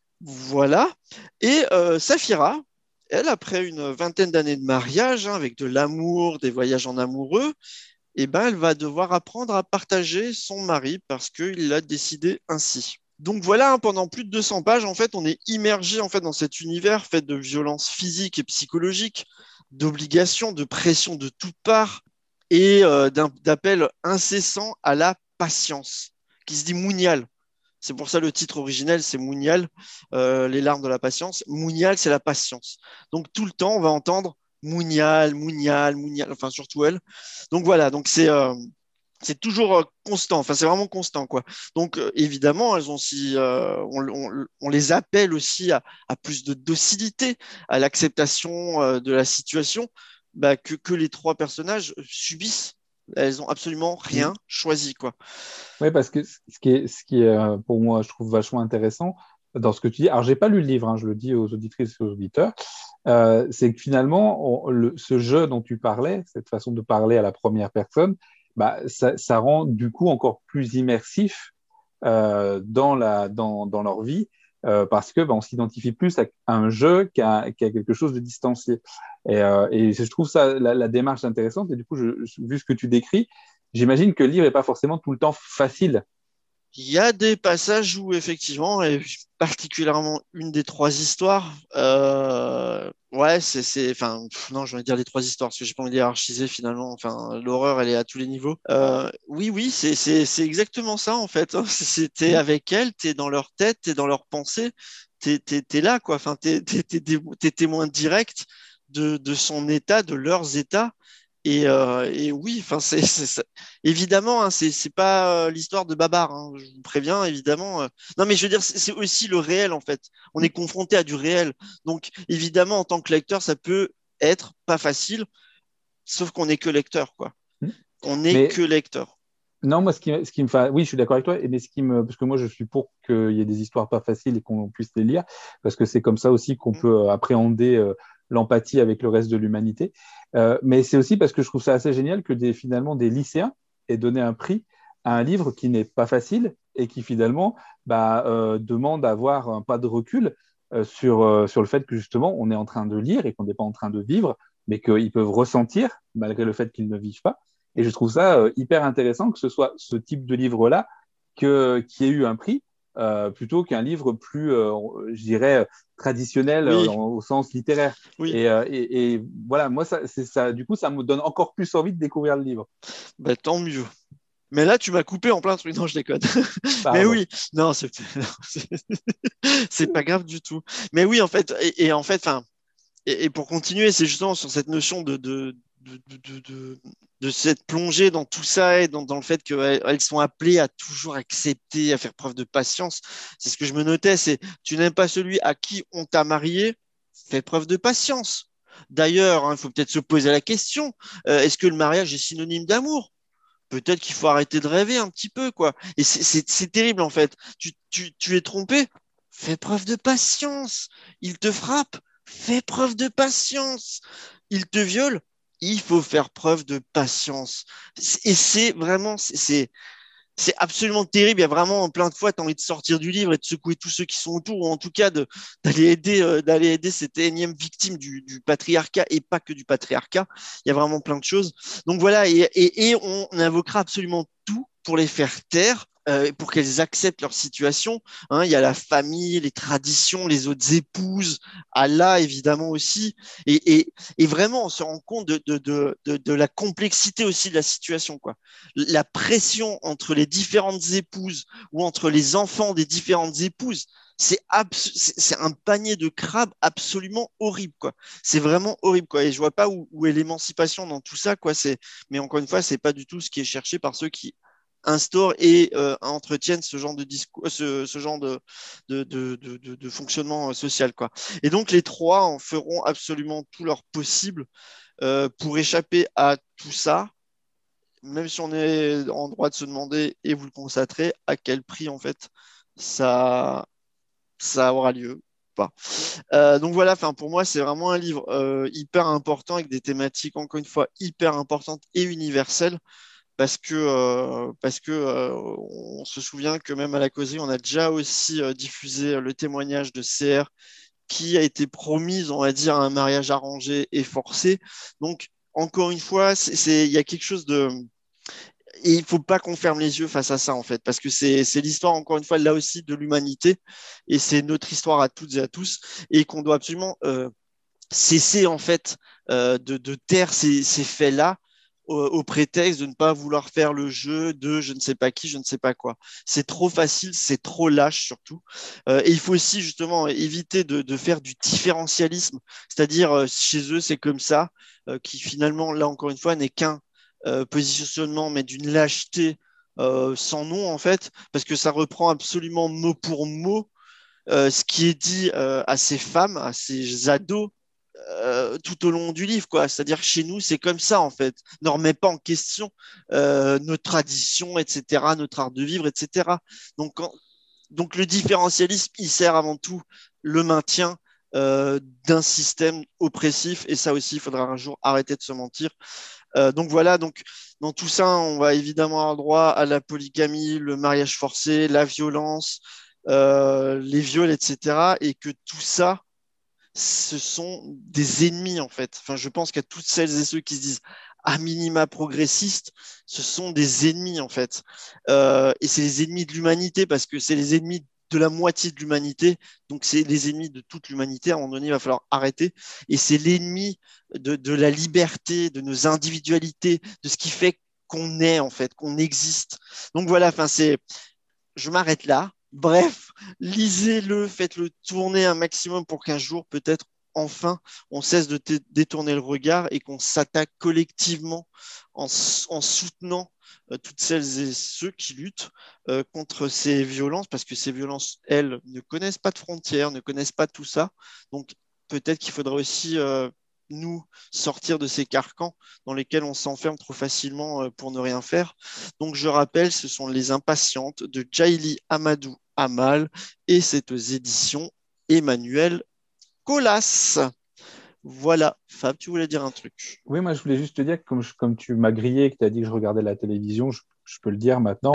Voilà. Et Safira, elle, après une vingtaine d'années de mariage, avec de l'amour, des voyages en amoureux, elle va devoir apprendre à partager son mari parce qu'il l'a décidé ainsi. Donc voilà, pendant plus de 200 pages, en fait, on est immergé en fait dans cet univers fait de violences physiques et psychologiques, d'obligations, de pression de toutes parts et d'appels incessants à la patience, qui se dit mounial. C'est pour ça le titre originel, c'est Mounial, les larmes de la patience. Mounial, c'est la patience. Donc tout le temps, on va entendre Mounial, Mounial, Mounial, enfin surtout elle. Donc voilà, donc c'est toujours constant, enfin c'est vraiment constant quoi. Donc évidemment, elles ont aussi, on les appelle aussi à plus de docilité, à l'acceptation de la situation que les trois personnages subissent. Elles ont absolument rien choisi quoi. Oui, parce que ce qui est pour moi, je trouve vachement intéressant dans ce que tu dis. Alors, j'ai pas lu le livre, hein, je le dis aux auditrices et aux auditeurs. C'est que finalement, ce jeu dont tu parlais, cette façon de parler à la première personne, ça rend du coup encore plus immersif dans leur vie. Parce que on s'identifie plus à un jeu qu'à quelque chose de distancié. Et je trouve ça la démarche intéressante. Et du coup, vu ce que tu décris, j'imagine que lire n'est pas forcément tout le temps facile. Il y a des passages où effectivement, et particulièrement une des trois histoires, ouais, enfin, non, je vais dire les trois histoires parce que j'ai pas envie de hiérarchiser finalement. Enfin, l'horreur, elle est à tous les niveaux. Oui, c'est exactement ça en fait. T'es avec elles, t'es dans leur tête, t'es dans leurs pensées, t'es là quoi. Enfin, t'es témoin direct de son état, de leurs états. Et oui, enfin, évidemment, c'est pas l'histoire de Babar, hein, je vous préviens, évidemment. Non, mais je veux dire, c'est aussi le réel, en fait. On est confronté à du réel. Donc, évidemment, en tant que lecteur, ça peut être pas facile, sauf qu'on n'est que lecteur, quoi. On n'est Mais que lecteur. non, moi, ce qui me fait, oui, je suis d'accord avec toi, mais parce que moi, je suis pour qu'il y ait des histoires pas faciles et qu'on puisse les lire, parce que c'est comme ça aussi qu'on peut appréhender l'empathie avec le reste de l'humanité. Mais c'est aussi parce que je trouve ça assez génial que finalement des lycéens aient donné un prix à un livre qui n'est pas facile et qui finalement demande à avoir un pas de recul sur le fait que justement on est en train de lire et qu'on n'est pas en train de vivre, mais qu'ils peuvent ressentir malgré le fait qu'ils ne vivent pas. Et je trouve ça hyper intéressant que ce soit ce type de livre-là qui ait eu un prix, plutôt qu'un livre plus, je dirais, traditionnel Oui, au sens littéraire. oui. Et voilà, moi, du coup, ça me donne encore plus envie de découvrir le livre. Bah, tant mieux. Mais là, tu m'as coupé en plein truc. Non, je déconne. Mais Pardon. oui, non, c'est pas grave du tout. Mais oui, en fait, et en fait, enfin, et pour continuer, c'est justement sur cette notion de cette plongée dans tout ça et dans le fait qu'elles sont appelées à toujours accepter, à faire preuve de patience. C'est ce que je me notais, c'est tu n'aimes pas celui à qui on t'a marié, fais preuve de patience. D'ailleurs, il faut peut-être se poser la question, est-ce que le mariage est synonyme d'amour? Peut-être qu'il faut arrêter de rêver un petit peu, quoi. Et c'est terrible, en fait. Tu es trompé, fais preuve de patience. Il te frappe, fais preuve de patience. Il te viole, il faut faire preuve de patience. Et c'est vraiment, c'est absolument terrible. Il y a vraiment plein de fois, tu as envie de sortir du livre et de secouer tous ceux qui sont autour, ou en tout cas d'aller aider cette énième victime du patriarcat et pas que du patriarcat. Il y a vraiment plein de choses. Donc voilà, et on invoquera absolument tout pour les faire taire. Pour qu'elles acceptent leur situation. Hein, il y a la famille, les traditions, les autres épouses, Allah évidemment aussi. Et vraiment, on se rend compte de la complexité aussi de la situation, quoi. La pression entre les différentes épouses ou entre les enfants des différentes épouses, c'est un panier de crabes absolument horrible, quoi. C'est vraiment horrible, quoi. Et je vois pas où est l'émancipation dans tout ça, quoi. Mais encore une fois, c'est pas du tout ce qui est cherché par ceux qui instaurent et entretiennent ce genre de discours, ce genre de fonctionnement social, quoi. Et donc les trois en feront absolument tout leur possible pour échapper à tout ça, même si on est en droit de se demander, et vous le constaterez, à quel prix en fait ça, ça aura lieu. Pas. Donc voilà, pour moi, c'est vraiment un livre hyper important avec des thématiques, encore une fois, hyper importantes et universelles. Parce que on se souvient que même à la causerie, on a déjà aussi diffusé le témoignage de CR qui a été promise, on va dire, à un mariage arrangé et forcé. Donc, encore une fois, il y a quelque chose de... Et il ne faut pas qu'on ferme les yeux face à ça, en fait, parce que c'est l'histoire, encore une fois, là aussi, de l'humanité, et c'est notre histoire à toutes et à tous, et qu'on doit absolument cesser, en fait, de taire ces faits-là, au prétexte de ne pas vouloir faire le jeu de je ne sais pas qui, je ne sais pas quoi. C'est trop facile, c'est trop lâche surtout. Et il faut aussi justement éviter de faire du différentialisme, c'est-à-dire chez eux c'est comme ça, qui finalement là encore une fois n'est qu'un positionnement mais d'une lâcheté sans nom en fait, parce que ça reprend absolument mot pour mot ce qui est dit à ces femmes, à ces ados tout au long du livre, quoi. C'est-à-dire que chez nous, c'est comme ça, en fait. Ne remet pas en question nos traditions, etc., notre art de vivre, etc. Donc, donc le différentialisme, il sert avant tout le maintien d'un système oppressif, et ça aussi, il faudra un jour arrêter de se mentir. Donc voilà, donc dans tout ça, on va évidemment avoir droit à la polygamie, le mariage forcé, la violence, les viols, etc. Et que tout ça, ce sont des ennemis en fait. Enfin, je pense qu'à toutes celles et ceux qui se disent à minima progressistes, ce sont des ennemis en fait. Et c'est les ennemis de l'humanité parce que c'est les ennemis de la moitié de l'humanité. Donc c'est les ennemis de toute l'humanité. À un moment donné, il va falloir arrêter. Et c'est l'ennemi de la liberté, de nos individualités, de ce qui fait qu'on est en fait, qu'on existe. Donc voilà, je m'arrête là. Bref, lisez-le, faites-le tourner un maximum pour qu'un jour, peut-être, enfin, on cesse de détourner le regard et qu'on s'attaque collectivement en soutenant toutes celles et ceux qui luttent contre ces violences, parce que ces violences, elles, ne connaissent pas de frontières, ne connaissent pas tout ça. Donc, peut-être qu'il faudra aussi nous sortir de ces carcans dans lesquels on s'enferme trop facilement pour ne rien faire. Donc je rappelle, ce sont Les Impatientes de Jaili Amadou Amal et c'est aux éditions Emmanuel Colas. Voilà, Fab, tu voulais dire un truc? Oui, moi, je voulais juste te dire que comme tu m'as grillé, que tu as dit que je regardais la télévision, je peux le dire maintenant.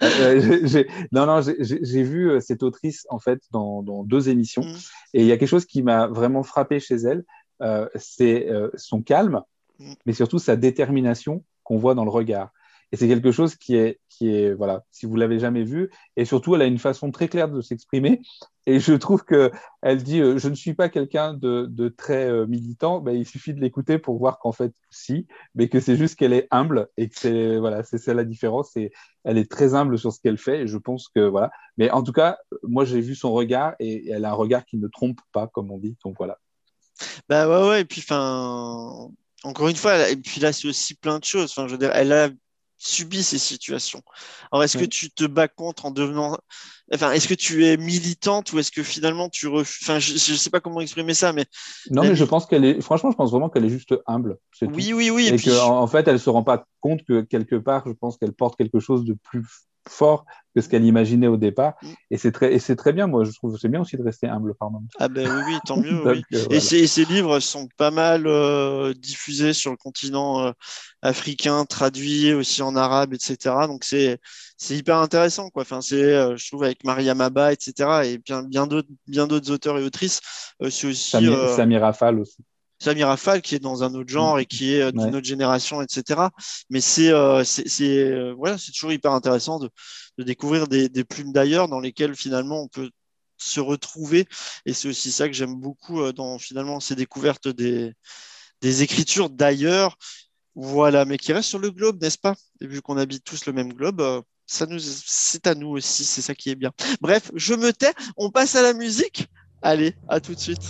J'ai vu cette autrice, en fait, dans 2 émissions. Et il y a quelque chose qui m'a vraiment frappé chez elle, c'est son calme, mais surtout sa détermination qu'on voit dans le regard. Et c'est quelque chose qui est, voilà, si vous l'avez jamais vu, et surtout, elle a une façon très claire de s'exprimer. Et je trouve qu'elle dit, je ne suis pas quelqu'un de très militant. Ben, il suffit de l'écouter pour voir qu'en fait, si, mais que c'est juste qu'elle est humble et que c'est ça la différence. Et elle est très humble sur ce qu'elle fait. Et je pense que voilà. Mais en tout cas, moi, j'ai vu son regard et elle a un regard qui ne trompe pas, comme on dit. Donc voilà. Bah ouais, ouais, et puis enfin, encore une fois, et puis là, c'est aussi plein de choses. Enfin, je veux dire, elle a subi ces situations. Alors, est-ce que Oui. tu te bats contre en devenant, enfin, est-ce que tu es militante ou est-ce que finalement tu refuses, enfin, je sais pas comment exprimer ça, mais Non, la mais je mili- pense qu'elle est, franchement, je pense vraiment qu'elle est juste humble, c'est tout. oui, oui, oui, et Et puis qu'en en fait, elle se rend pas compte que quelque part, je pense qu'elle porte quelque chose de plus fort que ce qu'elle imaginait au départ. Et c'est très bien, moi, je trouve que c'est bien aussi de rester humble par moment. ah ben oui, oui, tant mieux, Donc, oui. Et voilà. ces livres sont pas mal diffusés sur le continent africain, traduits aussi en arabe, etc. Donc c'est hyper intéressant, quoi. Enfin, c'est, je trouve, avec Mariam Abba, etc. Et bien d'autres auteurs et autrices. C'est aussi Samira Fall aussi. Samira Fall qui est dans un autre Mm. genre et qui est d'une Ouais. autre génération, etc. Mais voilà, c'est toujours hyper intéressant de découvrir des plumes d'ailleurs dans lesquelles finalement on peut se retrouver. Et c'est aussi ça que j'aime beaucoup dans finalement ces découvertes des écritures d'ailleurs. Voilà, mais qui restent sur le globe, n'est-ce pas? Et vu qu'on habite tous le même globe, c'est à nous aussi, c'est ça qui est bien. Bref, je me tais, on passe à la musique. Allez, à tout de suite.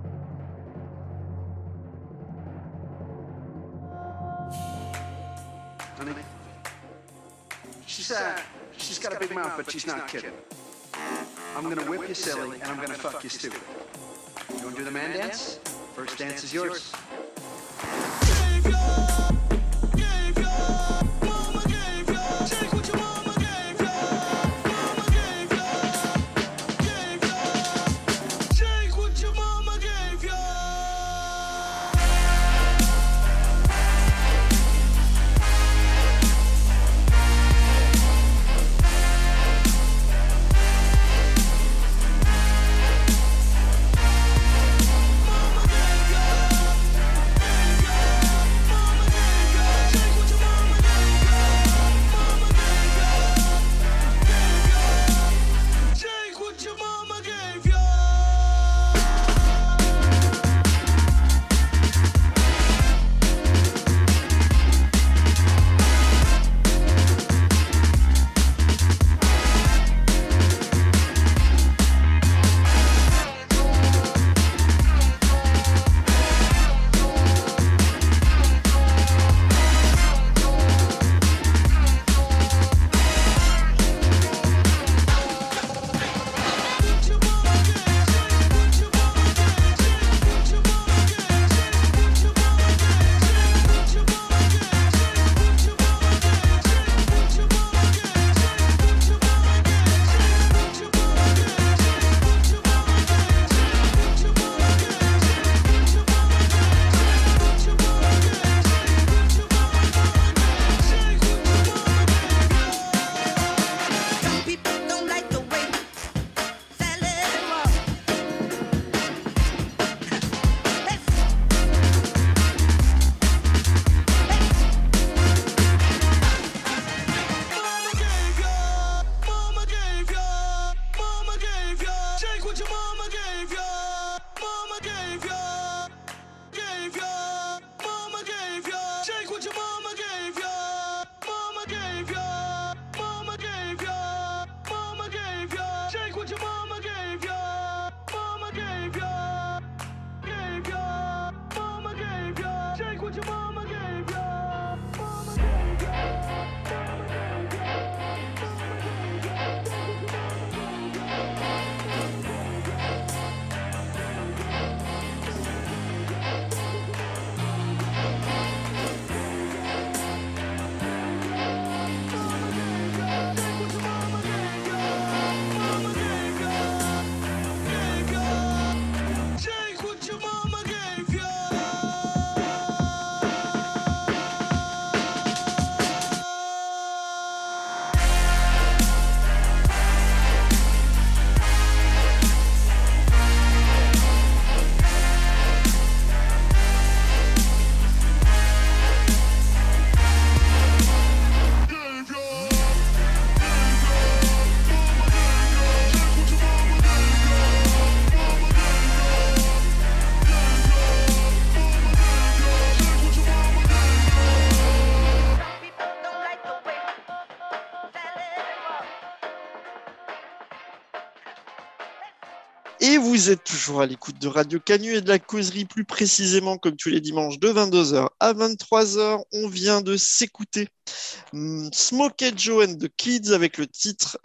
Honey, she said she's got a big mouth, but she's not kidding. I'm gonna whip you silly, and I'm gonna fuck you stupid. You wanna do the man dance? First dance is yours. vous êtes toujours à l'écoute de Radio Canu et de la causerie, plus précisément comme tous les dimanches de 22h à 23h. On vient de s'écouter Smokey Joe and the Kids avec le titre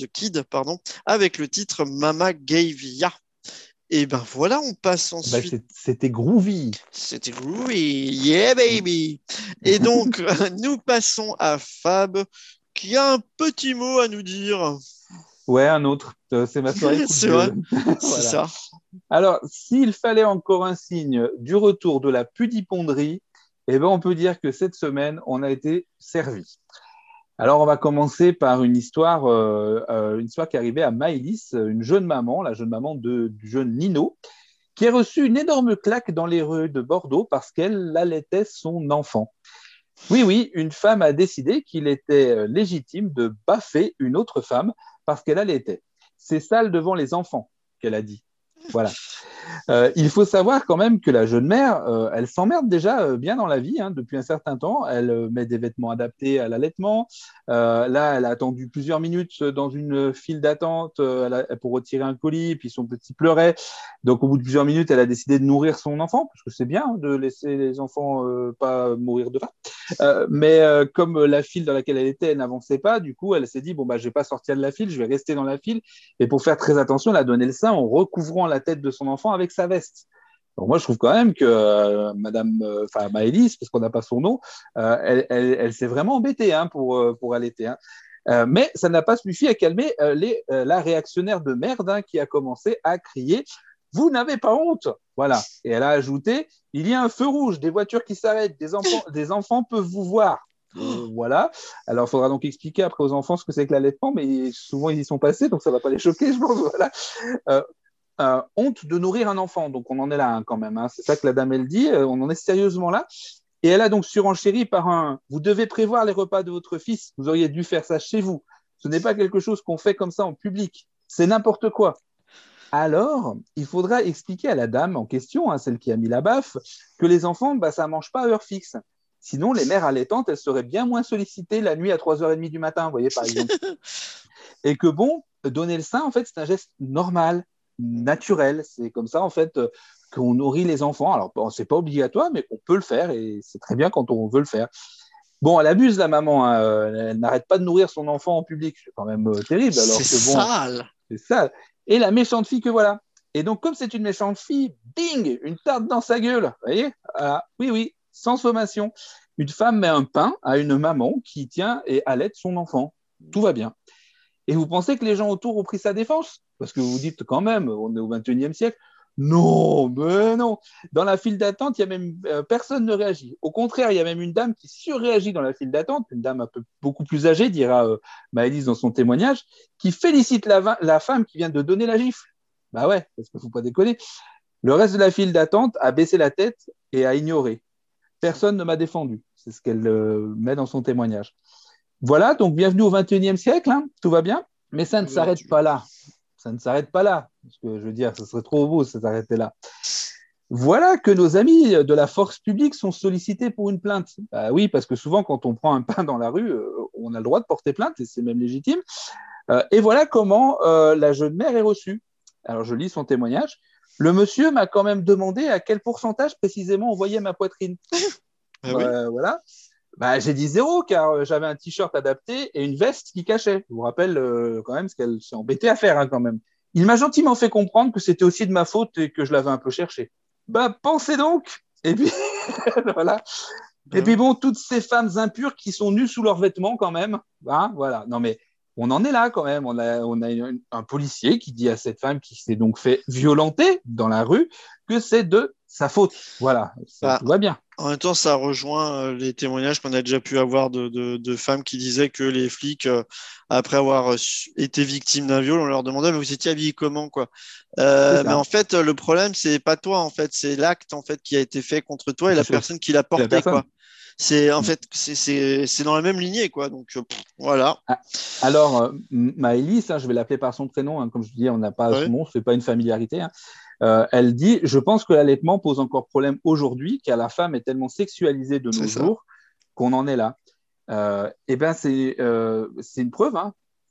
avec le titre Mama Gave Ya. Et ben voilà, on passe ensuite. C'était groovy. C'était groovy, yeah baby. Et donc nous passons à Fab qui a un petit mot à nous dire. Ouais, un autre. C'est ma soirée. C'est vrai, voilà. c'est ça. Alors, s'il fallait encore un signe du retour de la pudiponderie, eh ben, on peut dire que cette semaine, on a été servi. Alors, on va commencer par une histoire qui est arrivée à Maëlys, une jeune maman, la jeune maman du jeune Nino, qui a reçu une énorme claque dans les rues de Bordeaux parce qu'elle allaitait son enfant. Oui, une femme a décidé qu'il était légitime de baffer une autre femme parce qu'elle allaitait. C'est sale devant les enfants, qu'elle a dit. Voilà. Il faut savoir quand même que la jeune mère, elle s'emmerde déjà bien dans la vie depuis un certain temps. Elle met des vêtements adaptés à l'allaitement. Là, elle a attendu plusieurs minutes dans une file d'attente pour retirer un colis, puis son petit pleurait. Donc, au bout de plusieurs minutes, elle a décidé de nourrir son enfant, parce que c'est bien de laisser les enfants pas mourir de faim. Mais comme la file dans laquelle elle était, elle n'avançait pas, du coup, elle s'est dit, bon, bah, je vais pas sortir de la file, je vais rester dans la file. Et pour faire très attention, elle a donné le sein en recouvrant la tête de son enfant avec sa veste. Donc moi, je trouve quand même que Maëlys, parce qu'on n'a pas son nom, elle s'est vraiment embêtée pour allaiter. Mais ça n'a pas suffi à calmer la réactionnaire de merde qui a commencé à crier « Vous n'avez pas honte !» Voilà. Et elle a ajouté « Il y a un feu rouge, des voitures qui s'arrêtent, des enfants peuvent vous voir. » Voilà. Alors, il faudra donc expliquer après aux enfants ce que c'est que l'allaitement, mais souvent, ils y sont passés, donc ça ne va pas les choquer, je pense. Voilà. Honte de nourrir un enfant. Donc, on en est là quand même. C'est ça que la dame, elle dit. On en est sérieusement là. Et elle a donc surenchéri par un « Vous devez prévoir les repas de votre fils. Vous auriez dû faire ça chez vous. Ce n'est pas quelque chose qu'on fait comme ça en public. C'est n'importe quoi. » Alors, il faudra expliquer à la dame en question, celle qui a mis la baffe, que les enfants, ça ne mange pas à heure fixe. Sinon, les mères allaitantes, elles seraient bien moins sollicitées la nuit à 3h30 du matin, vous voyez, par exemple. Et que bon, donner le sein, en fait, c'est un geste normal, naturel. C'est comme ça, en fait, qu'on nourrit les enfants. Alors, bon, c'est pas obligatoire, mais on peut le faire et c'est très bien quand on veut le faire. Bon, elle abuse, la maman. Elle n'arrête pas de nourrir son enfant en public. C'est quand même terrible. Alors c'est que, bon, sale. C'est sale. Et la méchante fille que voilà. Et donc, comme c'est une méchante fille, bing, une tarte dans sa gueule. Vous voyez? Oui, sans sommation. Une femme met un pain à une maman qui tient et allaite son enfant. Tout va bien. Et vous pensez que les gens autour ont pris sa défense? Parce que vous dites quand même, on est au XXIe siècle. Non, mais non. Dans la file d'attente, il y a même personne ne réagit. Au contraire, il y a même une dame qui surréagit dans la file d'attente, une dame beaucoup plus âgée, dira Maëlys dans son témoignage, qui félicite la femme qui vient de donner la gifle. Bah ouais, parce qu'il ne faut pas déconner. Le reste de la file d'attente a baissé la tête et a ignoré. Personne ne m'a défendu. C'est ce qu'elle met dans son témoignage. Voilà, donc bienvenue au XXIe siècle, tout va bien, mais ça ne s'arrête pas là. Ça ne s'arrête pas là, parce que je veux dire, ce serait trop beau si ça s'arrêtait là. Voilà que nos amis de la force publique sont sollicités pour une plainte. Oui, parce que souvent, quand on prend un pain dans la rue, on a le droit de porter plainte, et c'est même légitime. Et voilà comment la jeune mère est reçue. Alors, je lis son témoignage. Le monsieur m'a quand même demandé à quel pourcentage précisément on voyait ma poitrine. Ah oui. Voilà. J'ai dit 0 car j'avais un t-shirt adapté et une veste qui cachait. Je vous rappelle quand même ce qu'elle s'est embêtée à faire quand même. Il m'a gentiment fait comprendre que c'était aussi de ma faute et que je l'avais un peu cherché. Pensez donc. Et puis voilà. Et puis bon, toutes ces femmes impures qui sont nues sous leurs vêtements quand même. Voilà. Non mais on en est là quand même. On a un policier qui dit à cette femme qui s'est donc fait violenter dans la rue que c'est de sa faute. Voilà, tout va bien. En même temps, ça rejoint les témoignages qu'on a déjà pu avoir de femmes qui disaient que les flics, après avoir été victimes d'un viol, on leur demandait mais vous étiez habillés comment quoi. Mais en fait, le problème c'est pas toi en fait, c'est l'acte en fait qui a été fait contre toi et la personne qui l'a porté quoi. C'est en fait c'est dans la même lignée quoi. Donc voilà. Alors Maëlys, je vais l'appeler par son prénom, comme je dis, on n'a pas son nom, c'est pas une familiarité. Elle dit « Je pense que l'allaitement pose encore problème aujourd'hui car la femme est tellement sexualisée de nos jours qu'on en est là. » C'est une preuve.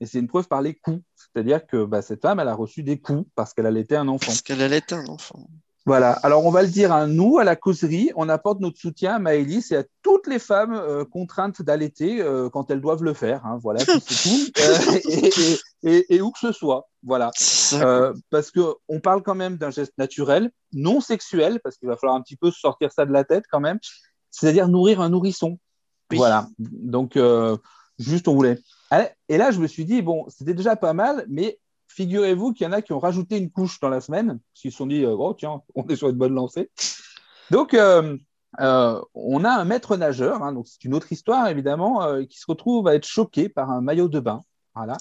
et c'est une preuve par les coups. C'est-à-dire que cette femme, elle a reçu des coups parce qu'elle allaitait un enfant. Parce qu'elle allait un enfant. Voilà, alors on va le dire, hein, nous, à la causerie, on apporte notre soutien à Maëlys et à toutes les femmes contraintes d'allaiter quand elles doivent le faire. Hein, voilà, puis c'est tout. Et où que ce soit. Voilà. C'est ça, quoi. Parce qu'on parle quand même d'un geste naturel, non sexuel, parce qu'il va falloir un petit peu sortir ça de la tête quand même, c'est-à-dire nourrir un nourrisson. Oui. Voilà, donc juste on voulait. Et là, je me suis dit, bon, c'était déjà pas mal, mais figurez-vous qu'il y en a qui ont rajouté une couche dans la semaine, parce qu'ils se sont dit, oh tiens, on est sur une bonne lancée. Donc, on a un maître nageur, hein, donc c'est une autre histoire évidemment, qui se retrouve à être choqué par un maillot de bain. Voilà.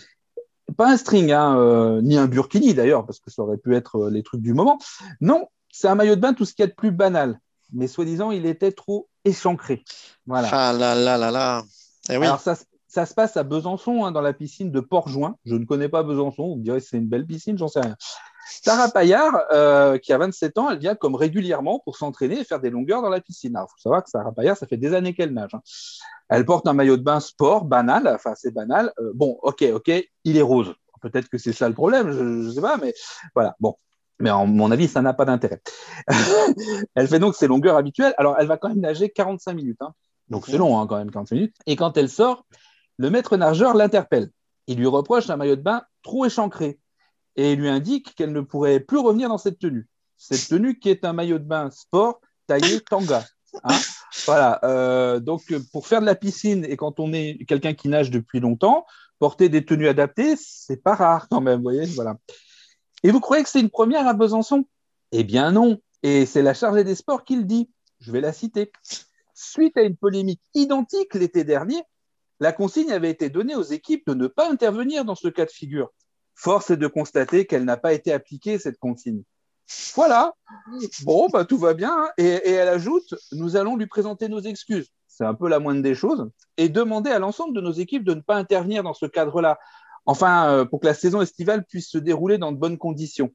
Pas un string, hein, ni un burkini d'ailleurs, parce que ça aurait pu être les trucs du moment. Non, c'est un maillot de bain, tout ce qu'il y a de plus banal. Mais soi-disant, il était trop échancré. Voilà. Ah là là là là. Eh oui. Alors, ça se passe à Besançon, hein, dans la piscine de Port-Jouin. Je ne connais pas Besançon, vous me direz que c'est une belle piscine, j'en sais rien. Sarah Paillard, qui a 27 ans, elle vient comme régulièrement pour s'entraîner et faire des longueurs dans la piscine. Alors, il faut savoir que Sarah Paillard, ça fait des années qu'elle nage. Hein. Elle porte un maillot de bain sport, banal, enfin c'est banal. Bon, ok, il est rose. Peut-être que c'est ça le problème, je ne sais pas, mais voilà, bon. Mais à mon avis, ça n'a pas d'intérêt. Elle fait donc ses longueurs habituelles. Alors, elle va quand même nager 45 minutes. Hein. Donc, c'est long, hein, quand même, 45 minutes. Et quand elle sort, le maître nageur l'interpelle. Il lui reproche un maillot de bain trop échancré et lui indique qu'elle ne pourrait plus revenir dans cette tenue. Cette tenue qui est un maillot de bain sport taillé tanga. Hein, voilà. Donc, pour faire de la piscine et quand on est quelqu'un qui nage depuis longtemps, porter des tenues adaptées, c'est pas rare quand même. Vous voyez, voilà. Et vous croyez que c'est une première à Besançon? Eh bien non. Et c'est la chargée des sports qui le dit. Je vais la citer. Suite à une polémique identique l'été dernier, la consigne avait été donnée aux équipes de ne pas intervenir dans ce cas de figure. Force est de constater qu'elle n'a pas été appliquée, cette consigne. Voilà. Bon, tout va bien. Hein. Et elle ajoute, nous allons lui présenter nos excuses. C'est un peu la moindre des choses. Et demander à l'ensemble de nos équipes de ne pas intervenir dans ce cadre-là. Enfin, pour que la saison estivale puisse se dérouler dans de bonnes conditions.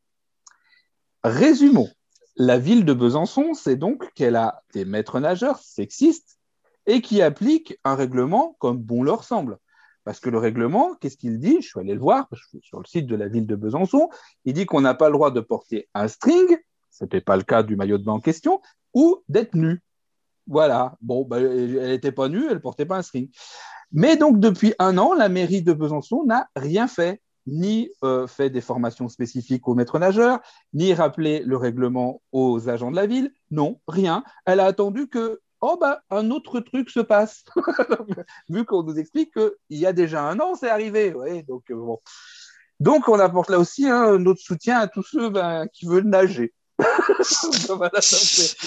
Résumons. La ville de Besançon, c'est donc qu'elle a des maîtres nageurs sexistes et qui appliquent un règlement comme bon leur semble. Parce que le règlement, qu'est-ce qu'il dit? Je suis allé le voir, je suis sur le site de la ville de Besançon, il dit qu'on n'a pas le droit de porter un string, ce n'était pas le cas du maillot de bain en question, ou d'être nu. Voilà. Bon, elle n'était pas nue, elle ne portait pas un string. Mais donc, depuis 1 an, la mairie de Besançon n'a rien fait, ni fait des formations spécifiques aux maîtres nageurs, ni rappelé le règlement aux agents de la ville. Non, rien. Elle a attendu que un autre truc se passe. Vu qu'on nous explique qu'il y a déjà 1 an, c'est arrivé. Ouais, donc, bon. Donc, on apporte là aussi notre soutien à tous ceux qui veulent nager. Voilà, c'est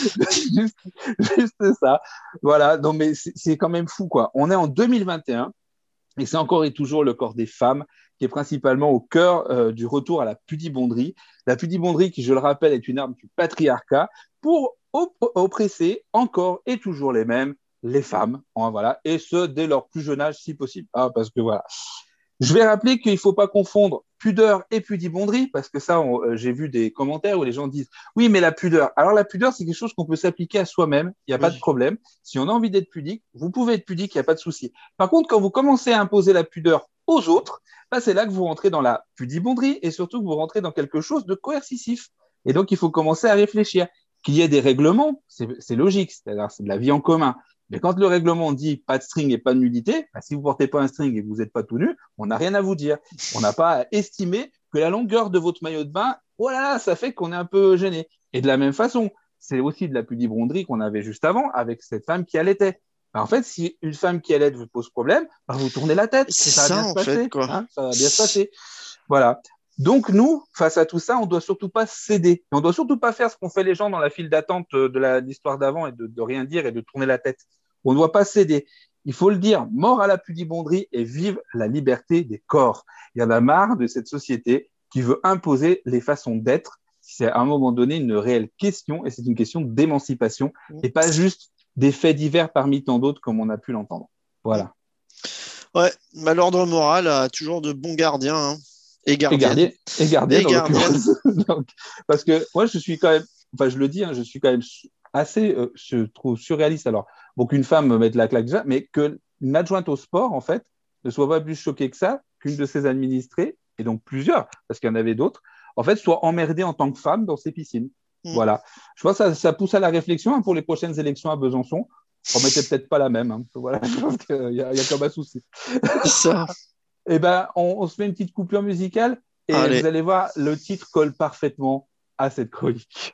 juste ça. Voilà, non, mais c'est quand même fou, quoi. On est en 2021 et c'est encore et toujours le corps des femmes qui est principalement au cœur du retour à la pudibonderie. La pudibonderie, qui, je le rappelle, est une arme du patriarcat pour oppresser encore et toujours les mêmes, les femmes, hein, voilà, et ce, dès leur plus jeune âge, si possible. Ah, parce que voilà. Je vais rappeler qu'il ne faut pas confondre pudeur et pudibonderie, parce que ça, j'ai vu des commentaires où les gens disent « Oui, mais la pudeur… » Alors, la pudeur, c'est quelque chose qu'on peut s'appliquer à soi-même, il n'y a pas de problème. Si on a envie d'être pudique, vous pouvez être pudique, il n'y a pas de souci. Par contre, quand vous commencez à imposer la pudeur aux autres, c'est là que vous rentrez dans la pudibonderie et surtout que vous rentrez dans quelque chose de coercitif. Et donc, il faut commencer à réfléchir. Qu'il y ait des règlements, c'est logique, c'est-à-dire c'est de la vie en commun. Mais quand le règlement dit pas de string et pas de nudité, si vous portez pas un string et que vous n'êtes pas tout nu, on n'a rien à vous dire. On n'a pas à estimer que la longueur de votre maillot de bain, voilà, ça fait qu'on est un peu gêné. Et de la même façon, c'est aussi de la pudibonderie qu'on avait juste avant avec cette femme qui allaitait. En fait, si une femme qui allaite vous pose problème, vous tournez la tête. Ça va bien se passer. Ça va bien se passer. Voilà. Donc, nous, face à tout ça, on ne doit surtout pas céder. Et on ne doit surtout pas faire ce qu'ont fait les gens dans la file d'attente de l'histoire d'avant et de rien dire et de tourner la tête. On ne doit pas céder. Il faut le dire, mort à la pudibonderie et vive la liberté des corps. Il y en a marre de cette société qui veut imposer les façons d'être. C'est à un moment donné une réelle question et c'est une question d'émancipation et pas juste des faits divers parmi tant d'autres comme on a pu l'entendre. Voilà. Ouais, l'ordre moral a toujours de bons gardiens. Hein. Et gardiens. Donc, parce que moi, je suis quand même, je le dis, je suis quand même assez, je trouve surréaliste. Alors, qu'une femme me mette la claque déjà, mais qu'une adjointe au sport, en fait, ne soit pas plus choquée que ça qu'une de ses administrées, et donc plusieurs, parce qu'il y en avait d'autres, en fait, soit emmerdée en tant que femme dans ses piscines. Voilà. Je pense que ça pousse à la réflexion hein, pour les prochaines élections à Besançon. Promettez peut-être pas la même. Hein. Voilà, je pense qu'il y a comme un souci. Ça. Eh ben, on se fait une petite coupure musicale et Allez. vous allez voir, le titre colle parfaitement à cette chronique.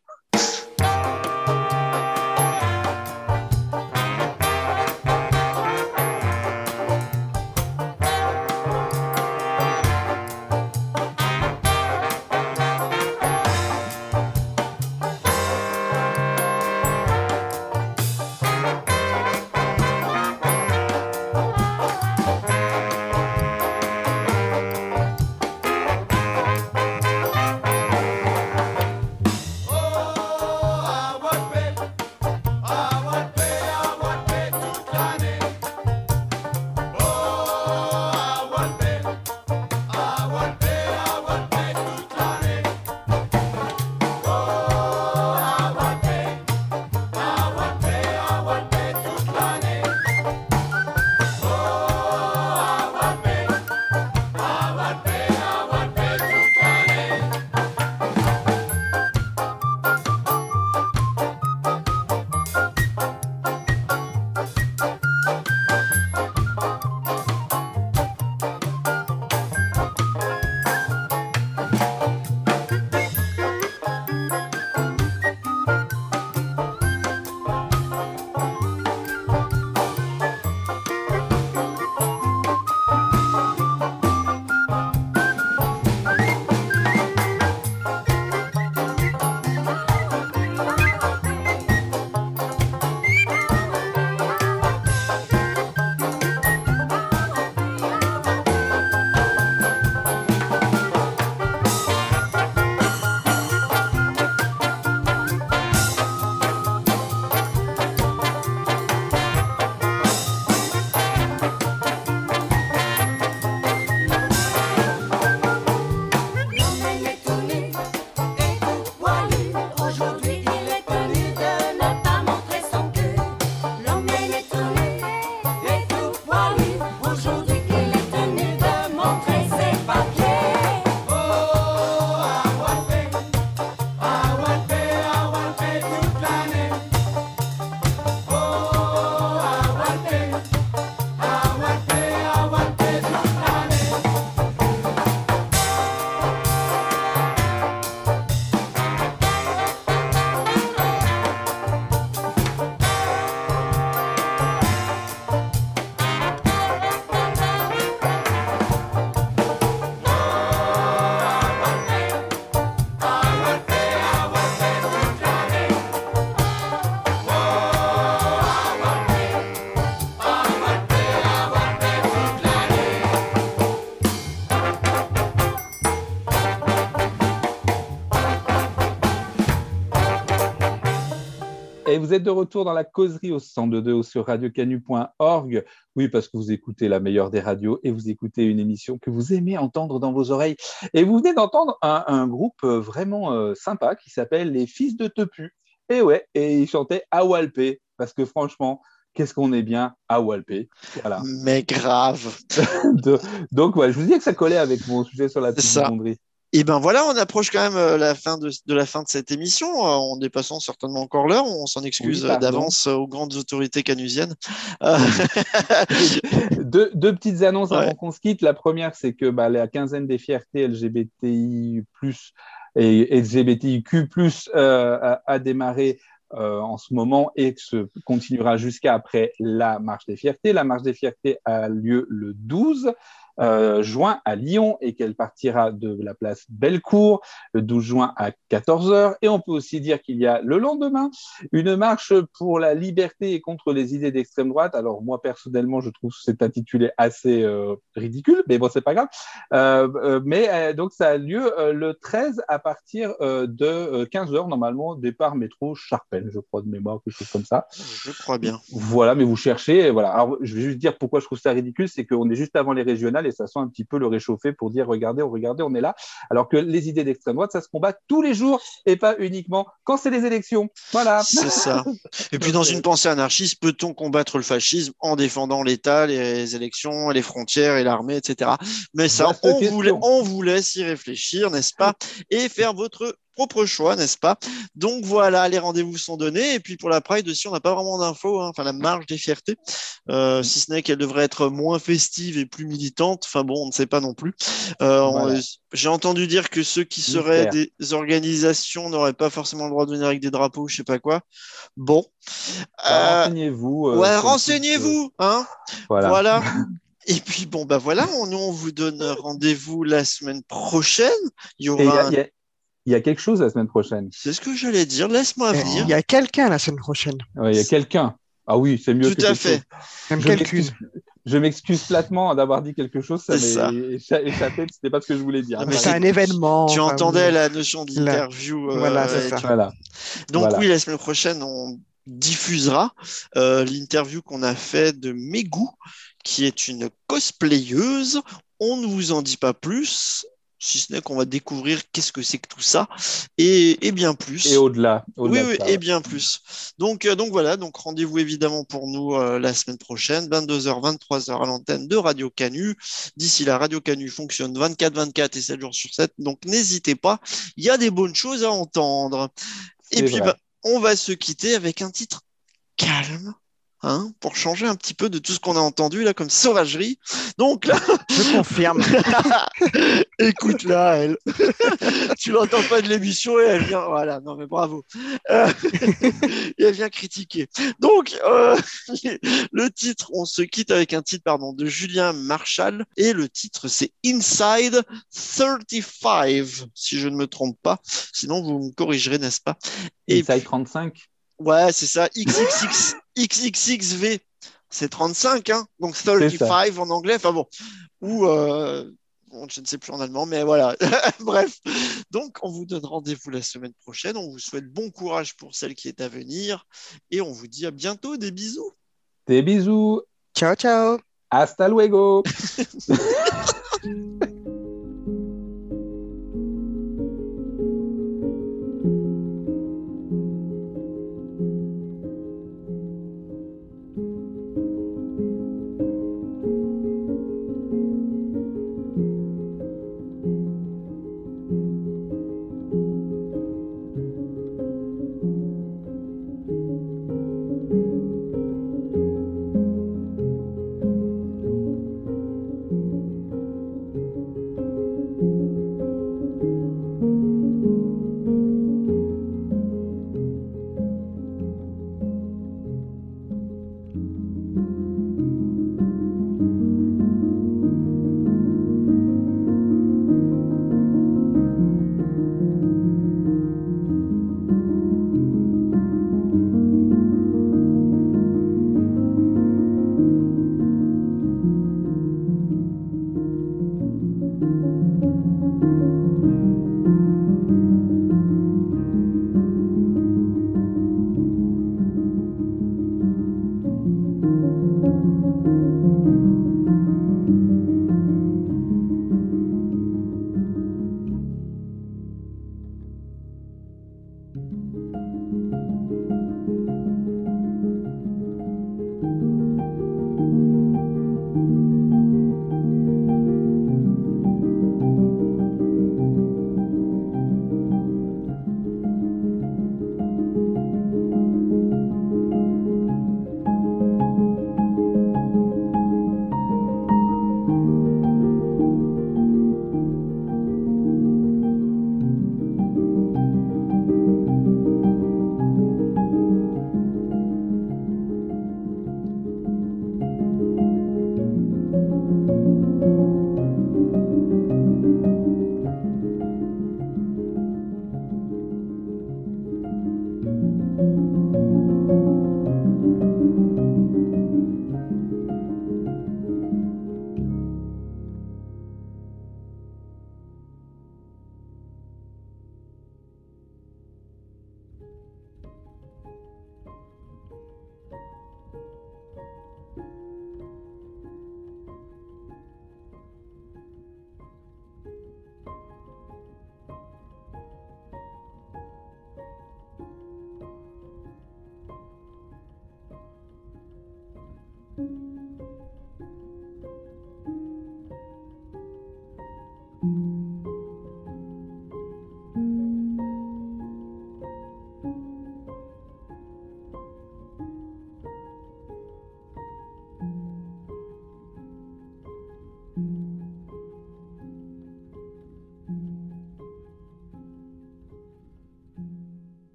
Et vous êtes de retour dans la causerie au 102.2 ou sur radiocanu.org. Oui, parce que vous écoutez la meilleure des radios et vous écoutez une émission que vous aimez entendre dans vos oreilles. Et vous venez d'entendre un groupe vraiment sympa qui s'appelle Les Fils de Tepu. Et ouais, et ils chantaient Awalpé, parce que franchement, qu'est-ce qu'on est bien à Awalpé. Voilà. Mais grave. Donc, ouais, je vous disais que ça collait avec mon sujet sur la C'est ça. fonderie. Et ben voilà, on approche quand même la fin de la fin de cette émission. En dépassant certainement encore l'heure. On s'en excuse Oui, pardon. d'avance aux grandes autorités canusiennes. Deux petites annonces Ouais. avant qu'on se quitte. La première, c'est que la quinzaine des fiertés LGBTI+, et LGBTIQ+, a démarré en ce moment et se continuera jusqu'à après la Marche des Fiertés. La Marche des Fiertés a lieu le 12 juin à Lyon et qu'elle partira de la place Bellecour le 12 juin à 14h. Et on peut aussi dire qu'il y a le lendemain une marche pour la liberté et contre les idées d'extrême droite. Alors moi, personnellement, je trouve que c'est intitulé assez ridicule, mais bon, c'est pas grave. Donc, ça a lieu le 13 à partir de 15h, normalement, départ métro Charpennes, je crois, de mémoire, quelque chose comme ça. Je crois bien. Voilà, mais vous cherchez. Voilà. Alors, je vais juste dire pourquoi je trouve ça ridicule, c'est qu'on est juste avant les régionales nationale et ça sent un petit peu le réchauffer pour dire regardez, on est là. Alors que les idées d'extrême droite, ça se combat tous les jours et pas uniquement quand c'est les élections. Voilà. C'est ça. Et puis, dans une pensée anarchiste, peut-on combattre le fascisme en défendant l'État, les élections, les frontières et l'armée, etc. Mais ça, Vaste question. on vous laisse y réfléchir, n'est-ce pas? Et faire votre propre choix, n'est-ce pas? Donc voilà, les rendez-vous sont donnés. Et puis pour la Pride aussi, on n'a pas vraiment d'infos, hein. Enfin, la marche des fiertés, si ce n'est qu'elle devrait être moins festive et plus militante. Enfin bon, on ne sait pas non plus. Voilà. J'ai entendu dire que ceux qui seraient des organisations n'auraient pas forcément le droit de venir avec des drapeaux, je sais pas quoi. Bon. Renseignez-vous. Ouais, renseignez-vous, hein. Voilà. Voilà. Et puis bon, bah voilà, on vous donne rendez-vous la semaine prochaine. Il y Et aura il y a quelque chose la semaine prochaine. C'est ce que j'allais dire, laisse-moi Il venir. y a quelqu'un la semaine prochaine. Ouais, il y a quelqu'un. Ah oui, c'est mieux Tout que à quelque fait. chose. Même Je quelqu'une. Je m'excuse platement d'avoir dit quelque chose, ça C'est ça. m'est échappé, c'était pas ce que je voulais dire. Non, mais C'est un événement. Tu enfin, entendais oui. la notion d'interview. Voilà, c'est et ça. Voilà. Donc Voilà. oui, la semaine prochaine, on diffusera l'interview qu'on a fait de Megu, qui est une cosplayeuse. On ne vous en dit pas plus, si ce n'est qu'on va découvrir qu'est-ce que c'est que tout ça, et bien plus. Et au-delà. Oui, de oui, ça, et ouais. bien plus. Donc voilà, donc rendez-vous évidemment pour nous la semaine prochaine, 22h, 23h à l'antenne de Radio Canu. D'ici là, Radio Canu fonctionne 24/24 et 7 jours sur 7, donc n'hésitez pas, il y a des bonnes choses à entendre. Et C'est puis, vrai. on va se quitter avec un titre calme, hein, pour changer un petit peu de tout ce qu'on a entendu là comme sauvagerie. Donc là, Je confirme. écoute-la, elle. Tu l'entends pas de l'émission et elle vient, voilà, non mais bravo. Et elle vient critiquer. Donc, le titre, on se quitte avec un titre, pardon, de Julien Marchal et le titre c'est Inside 35, si je ne me trompe pas. Sinon, vous me corrigerez, n'est-ce pas? Et Inside 35. ouais, c'est ça, XXXV, c'est 35, hein, donc C'est 35 en anglais, enfin bon, ou bon, je ne sais plus en allemand, mais voilà, bref. Donc, on vous donne rendez-vous la semaine prochaine, on vous souhaite bon courage pour celle qui est à venir, et on vous dit à bientôt, des bisous. Des bisous. Ciao, ciao. Hasta luego.